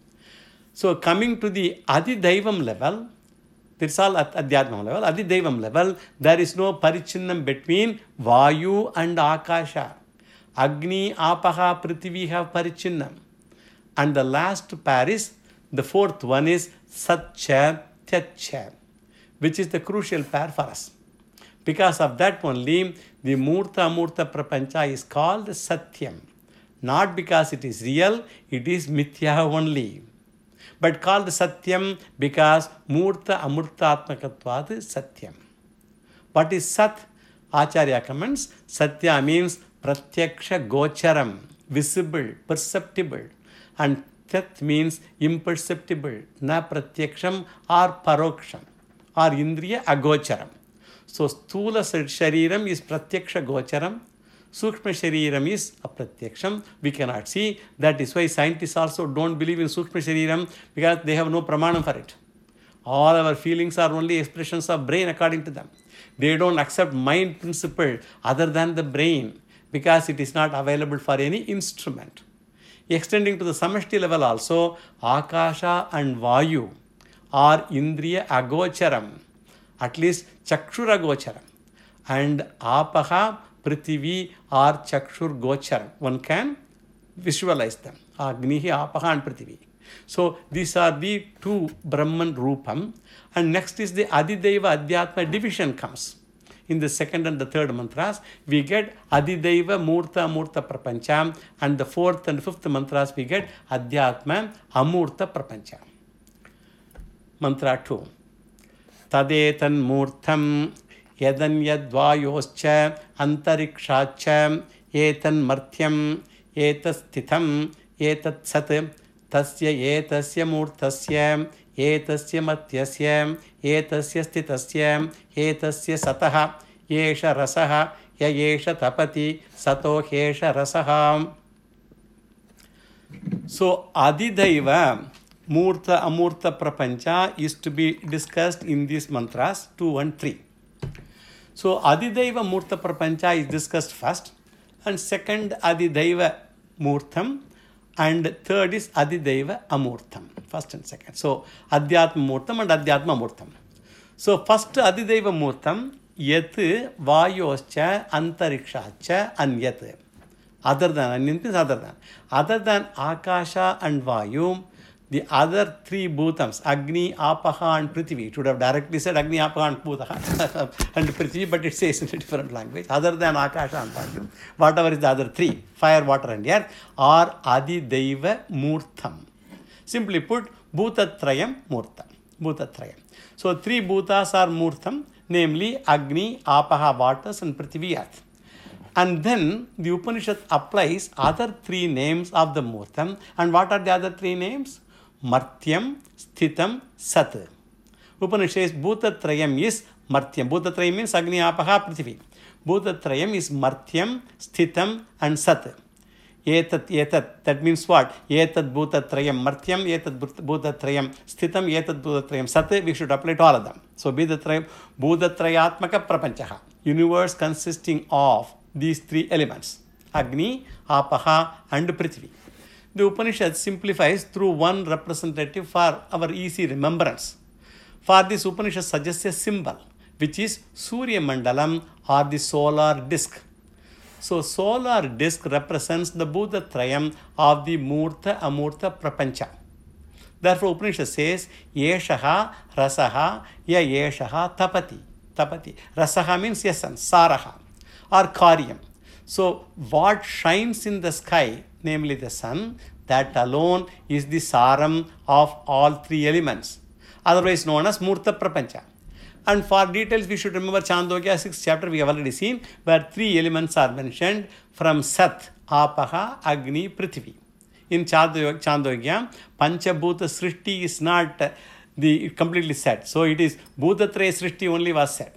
Speaker 1: So coming to the Adidaivam level, that's all at Adhyatmam level, Adidaivam level, there is no Parichinnam between Vayu and Akasha. Agni, Apaha, Prithvi have Parichinnam. And the last pair is, the fourth one is Satcha, Tyacha, which is the crucial pair for us. Because of that only, the Murta Amurta Prapancha is called Satyam. Not because it is real, it is Mithya only. But called Satyam because Murta Amurta Atmakatvad Satyam. What is Sat? Acharya comments, Satya means Pratyaksha Gocharam, visible, perceptible. And Tat means imperceptible, Na Pratyaksham or Paroksham or Indriya Agocharam. So, Sthula Shariram is Pratyaksha Gocharam, Sukshma Shariram is Aprathyaksham. We cannot see. That is why scientists also don't believe in Sukshma Shariram, because they have no pramanam for it. All our feelings are only expressions of brain according to them. They don't accept mind principle other than the brain, because it is not available for any instrument. Extending to the Samashti level also, Akasha and Vayu are Indriya Agocharam, at least Chakshura Gocharam, and Apaha, Prithvi are Chakshur Gocharam. One can visualize them. Agnihi, Apaha and Prithvi. So these are the two Brahman Rupam. And next is the Adideva Adhyatma division comes. In the second and the third mantras, we get Adideva Murta Amurta Prapancha, and the fourth and fifth mantras we get Adhyatma Amurta Prapancha. Mantra two. Tadetan Murtam Yadanyadvayoscha Antarikshacha Etan Martyam Etasthitham Etat Sat Tasya Etasya Murtasya Etasya Matyasya Etasya Sthitasya Etasya Sataha Yesha Rasaha Ya Yesha Tapati Sato Hesha Rasaha. So Adidaiva Murta Amurta Prapancha is to be discussed in these mantras two and three. So Adidaiva Murta Prapancha is discussed first, and second Adidaiva Murtam, and third is Adidaiva Amurtam, first and second. So Adhyatma Murtam and Adhyatma Murtam. So first Adidaiva Murtam, Yat Vayoscha Antarikshacha Anyat. Other than, Anyat means other than. Other than Akasha and Vayu, the other three bhutams, Agni, Apaha and Prithvi, it would have directly said Agni, Apaha and Bhutaha and Prithvi, but it says in a different language. Other than Akasha and Vayu, whatever is the other three, fire, water and air, are Adidaiva Murtam. Simply put, Bhutatrayam Murtam. Bhutatrayam. So three bhutas are Murtam, namely Agni, Apaha, waters and Prithvi, earth. And then the Upanishad applies other three names of the Murtam. And what are the other three names? Martyam, Sthitam, Sat. Upanishad says Bhutatrayam is Martyam. Bhutatrayam means Agni, Apaha, Prithvi. Bhutatrayam is Martyam, Sthitam and Sat. Etat, etat, that means what? Etat Bhutatrayam Martyam, Etat Bhutatrayam Sthitam, Etat Bhutatrayam Sat. We should apply to all of them. So Bhutatrayam, Bhutatrayatmaka Prapanchaha. Universe consisting of these three elements, Agni, Apaha and Prithvi. The Upanishad simplifies through one representative for our easy remembrance. For this, Upanishad suggests a symbol, which is Surya Mandalam or the solar disk. So solar disk represents the Bhutatrayam of the Murta Amurta Prapancha. Therefore, Upanishad says, Yeshaha Rasaha Ya Yeshaha Tapati. Tapati. Rasaha means essence, Saraha or Karyam. So what shines in the sky, namely the sun, that alone is the saram of all three elements, otherwise known as Murta Prapancha. And for details, we should remember Chandogya, sixth chapter, we have already seen, where three elements are mentioned from Sat, Apaha, Agni, Prithvi. In Chandogya, Panchabhuta Srishti is not the completely said. So it is Bhutatraya Srishti only was said.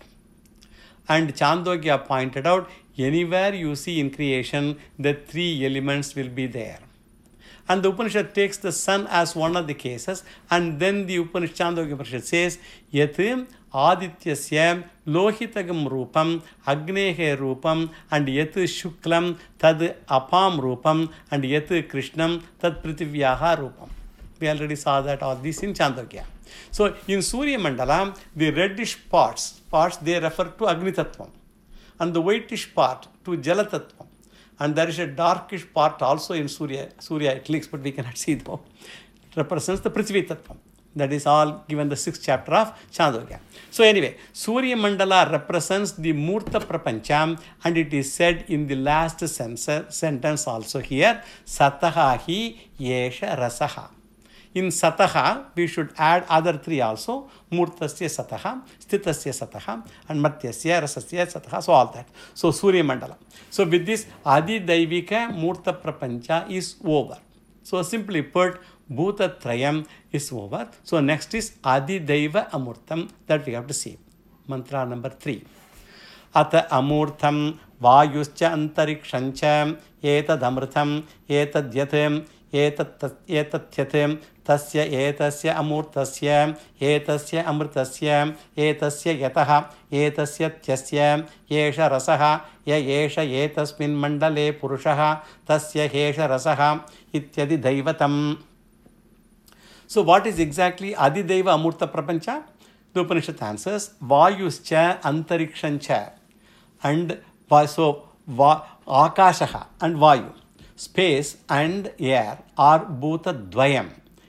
Speaker 1: And Chandogya pointed out, anywhere you see in creation, the three elements will be there. And the Upanishad takes the sun as one of the cases, and then the Upanishad, Chandogya Upanishad says, Yat Adityasya Lohitagam Rupam Agnehe Rupam and Yat Shuklam Tad Apam Rupam and Yat Krishnam Tad Prithivyaha Rupam. We already saw that all this in Chandogya. So in Surya Mandala, the reddish parts, parts they refer to Agni Tattvam, and the whitish part to Jala Tattvam. And there is a darkish part also in Surya, Surya it leaks, but we cannot see though. It represents the Prithvi Tattvam. That is all given the sixth chapter of Chandogya. So anyway, Surya Mandala represents the Murta Prapancham, and it is said in the last sentence also here, Sataha hi Yesha Rasaha. In Sataha, we should add other three also, Murtasya Sataha, Sthitasya Sataha, and Matyasya Rasasya Sataha, so all that. So Surya Mandala. So with this, Adi Daivika Murta Prapancha is over. So simply put, Bhutatrayam is over. So next is Adi Daiva Amurtam, that we have to see. Mantra number three. Ata Amurtam Vayuscha Antarikshancha Etad Amurtam Etad Yatam Etat Yatam Tasya Etasya Amurtasya Etasya Amritasya Etasya Yataha Etasya Tyasya Yesha Rasaha Ya Yesha Etasmin Mandale Purushaha Tasya Hesha Rasaha Ityadi Daivatam. So what is exactly Adidaiva Amurta Prapancha? The Upanishad answers, Vayuscha Antarikshancha, and so va, Akashaha and Vayu, space and air are Bhuta Dvayam.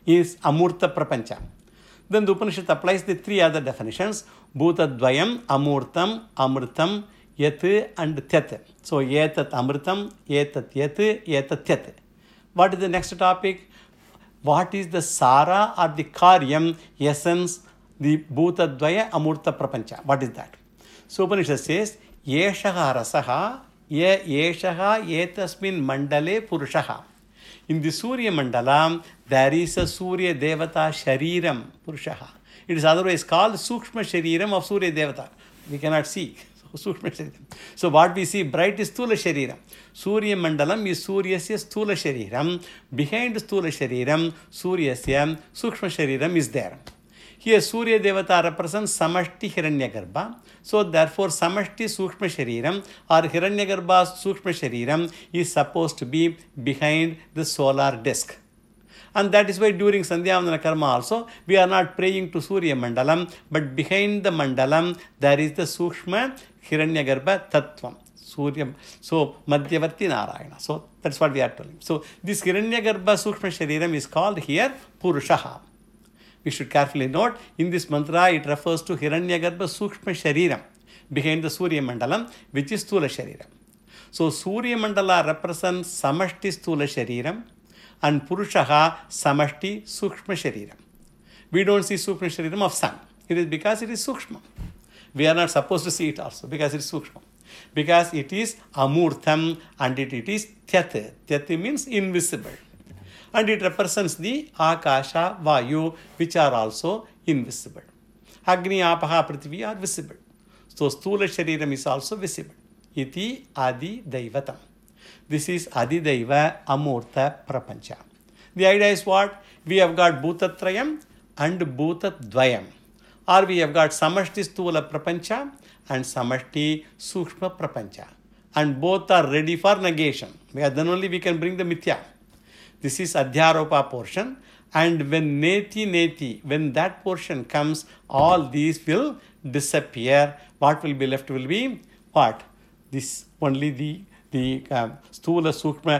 Speaker 1: is Amurta Prapancha. Then the Upanishad applies the three other definitions: Bhutadvayam, Amurtam, Amritam, Yat and Tyat. So Etat Amritam, Etat Yat, Etat Tyat. What is the next topic? What is the Sara or the Karyam, essence, the Bhutadvaya, Amurta Prapancha? What is that? So Upanishad says, Yeshaha Rasaha, Ye Yeshaha Etasmin Mandale Purushaha. In the Surya Mandala, there is a Surya Devata Shariram Purushaha. It is otherwise called Sukshma Shariram of Surya Devata. We cannot see. So, Sukshma Shariram. So what we see bright is Stula Shariram. Surya Mandalam is Suryasya Stula Shariram. Behind Stula Shariram, Suryasya Sukshma Shariram is there. Here Surya Devata represents Samashti Hiranyagarbha. So therefore Samashti Sukshma Shariram or Hiranyagarbha Sukshma Shariram is supposed to be behind the solar disk. And that is why during Sandhyavandana Karma also we are not praying to Surya Mandalam, but behind the Mandalam there is the Sukshma Hiranyagarbha Tattvam. Surya, so Madhyavarti Narayana. So that's what we are telling. So this Hiranyagarbha Sukshma Shariram is called here Purushaha. We should carefully note, in this mantra it refers to Hiranyagarbha Sukshma Shariram behind the Surya Mandalam, which is Stula Shariram. So Surya Mandala represents Samashti Stula Shariram and Purushaha Samashti Sukshma Shariram. We don't see Sukshma Shariram of sun. It is because it is Sukshma. We are not supposed to see it also because it is Sukshma. Because it is Amurtham and it, it is Tyat. Tyat means invisible. And it represents the Akasha, Vayu, which are also invisible. Agni, Apaha, Prithvi are visible. So Stula Shariram is also visible. Iti Adi Daivatam. This is Adi Daiva Amurta Prapancha. The idea is what? We have got Bhutatrayam and Bhutadvayam. Or we have got Samashti Stula Prapancha and Samashti Sukshma Prapancha. And both are ready for negation. Then only we can bring the Mithya. This is Adhyaropa portion, and when Neti Neti, when that portion comes, all these will disappear. What will be left will be what? This only the the uh, Stula Sukshma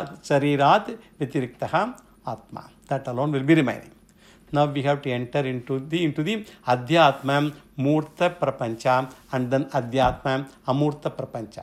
Speaker 1: Sharirat Vitiriktaha Atma. That alone will be remaining. Now we have to enter into the into the Adhyatma Murta Prapancha and then Adhyatma Amurta Prapancha.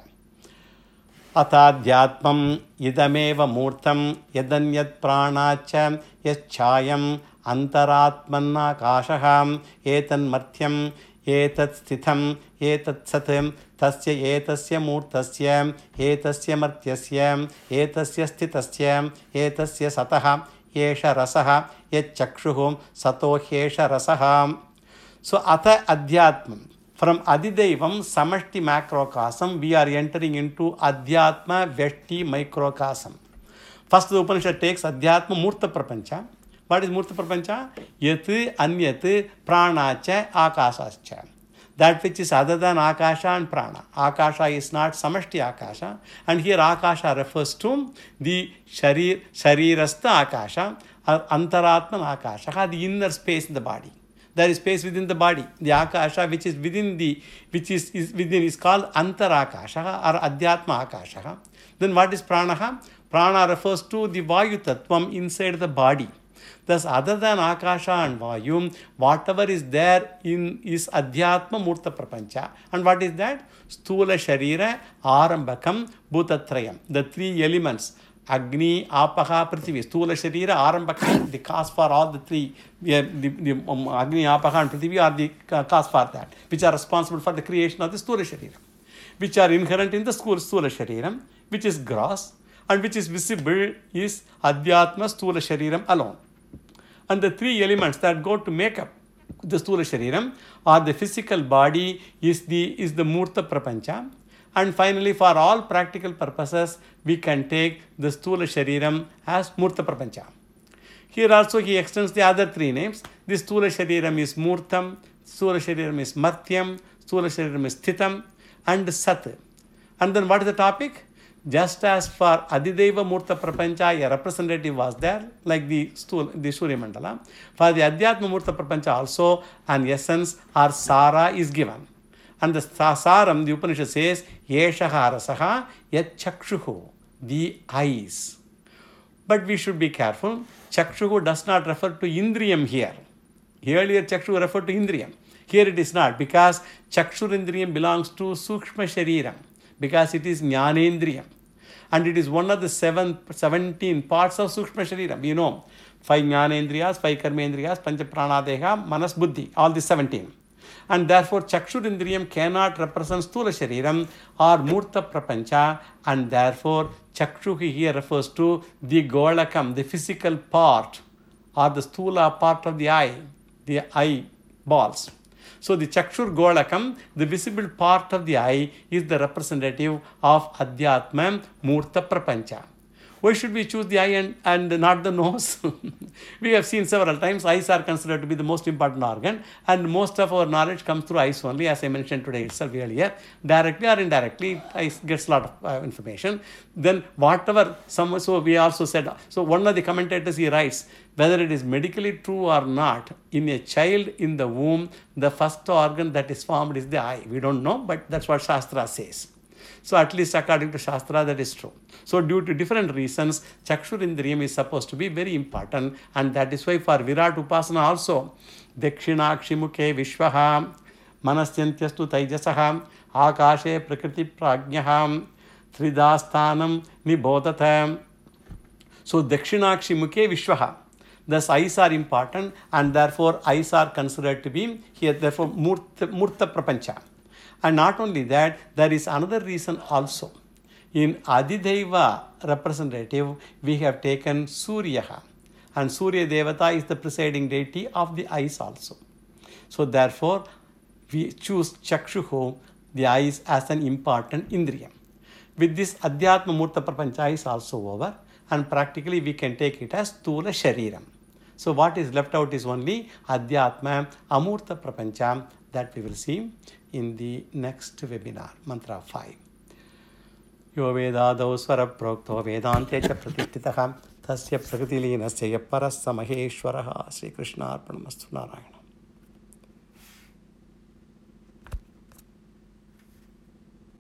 Speaker 1: Atadhyatmam idameva murtam yadanyat pranacha yaschayam antaratmanna kashaham etan martyam etat sthitham etat satam tasya etasya murtasya etasya martyasya etasya sthitasya etasya sataha yesha rasaha yachakshuhum sato yesha rasaha. So atha adhyatmam. From Adidaivam, Samashti Macrocosm, we are entering into Adhyatma Veshti Microcosm. First, the Upanishad takes Adhyatma Murta Prapancha. What is Murta Prapancha? Yat, Anyat, Pranacha, Akasascha. That which is other than Akasha and Prana. Akasha is not Samashti Akasha. And here Akasha refers to the Sharir, Sharirastha Akasha, or Antaratman Akasha, the inner space in the body. There is space within the body. The Akasha which is within the, which is, is within is called Antarakasha or Adhyatma Akasha. Then what is Pranaha? Prana refers to the Vayu Tattvam inside the body. Thus other than Akasha and Vayu, whatever is there in is Adhyatma Murta Prapancha. And what is that? Stula Sharira Arambakam Bhutatrayam. The three elements. Agni, Apaha, Prithvi, Stula Sharira, Arambaka, the cause for all the three, the, the, the um, Agni, Apaha and Prithvi are the cause for that, which are responsible for the creation of the Stula Sharira, which are inherent in the Stula Sharira, which is gross, and which is visible is Adhyatma Stula Shariram alone. And the three elements that go to make up the Stula Shariram or the physical body is the, is the Murta Prapancha. And finally, for all practical purposes, we can take the Stula Shariram as Murta Prapancha. Here also he extends the other three names. The Stula Shariram is Murtam, Stula Shariram is Martyam, Stula Shariram is Sthitam, and Sat. And then what is the topic? Just as for Adidaiva Murta Prapancha, a representative was there, like the, stool, the Surya Mandala. For the Adhyatma Murta Prapancha also, an essence or Sara is given. And the Saram, the Upanishad says, Yeshaha Rasaha Yachakshuhu, the eyes. But we should be careful. Chakshuhu does not refer to Indriyam here. Earlier Chakshu referred to Indriyam. Here it is not, because Chakshur Indriyam belongs to Sukshma Shariram, because it is Jnanendriyam. And it is one of the seven, seventeen parts of Sukshma Shariram. You know, five Jnanendriyas, five Karmendriyas, Pancha Pranadeha, Manas Buddhi, all the seventeen. And therefore Chakshur Indriyam cannot represent Stula Shariram or Murta Prapancha, and therefore Chakshuhi here refers to the Golakam, the physical part or the Stula part of the eye, the eye balls. So the Chakshur Golakam, the visible part of the eye, is the representative of Adhyatma Murta Prapancha. Why should we choose the eye and, and not the nose? We have seen several times eyes are considered to be the most important organ, and most of our knowledge comes through eyes only, as I mentioned today itself earlier. Directly or indirectly, eyes gets a lot of uh, information. Then whatever, some, so we also said, so one of the commentators, he writes, whether it is medically true or not, in a child in the womb, the first organ that is formed is the eye. We don't know, but that's what Shastra says. So at least according to Shastra, that is true. So due to different reasons, Chakshur Indriyam is supposed to be very important, and that is why for Virat Upasana also, Dakshinakshi Mukhe Vishwaha, Manasyantyasthu Taijasaha, Akashe Prakriti Prajnyaha, Tridasthanam Nibodhata. So Dakshinakshi Mukhe Vishwaha. Thus eyes are important, and therefore eyes are considered to be here, therefore Murta, Murta Prapancha. And not only that, there is another reason also. In Adideva representative, we have taken Suryaha. And Surya Devata is the presiding deity of the eyes also. So therefore, we choose Chakshuhu, the eyes, as an important Indriyam. With this, Adhyatma Murta Prapancha is also over. And practically, we can take it as Stula Shariram. So what is left out is only Adhyatma Amurta Prapancha, that we will see in the next webinar, Mantra five. Yo Vedadau Swara Prokto Vedante Cha Pratititaha Tasya Prakatilinasya Parasa Maheshwaraha Sri Krishna Arpanamastu Narayana.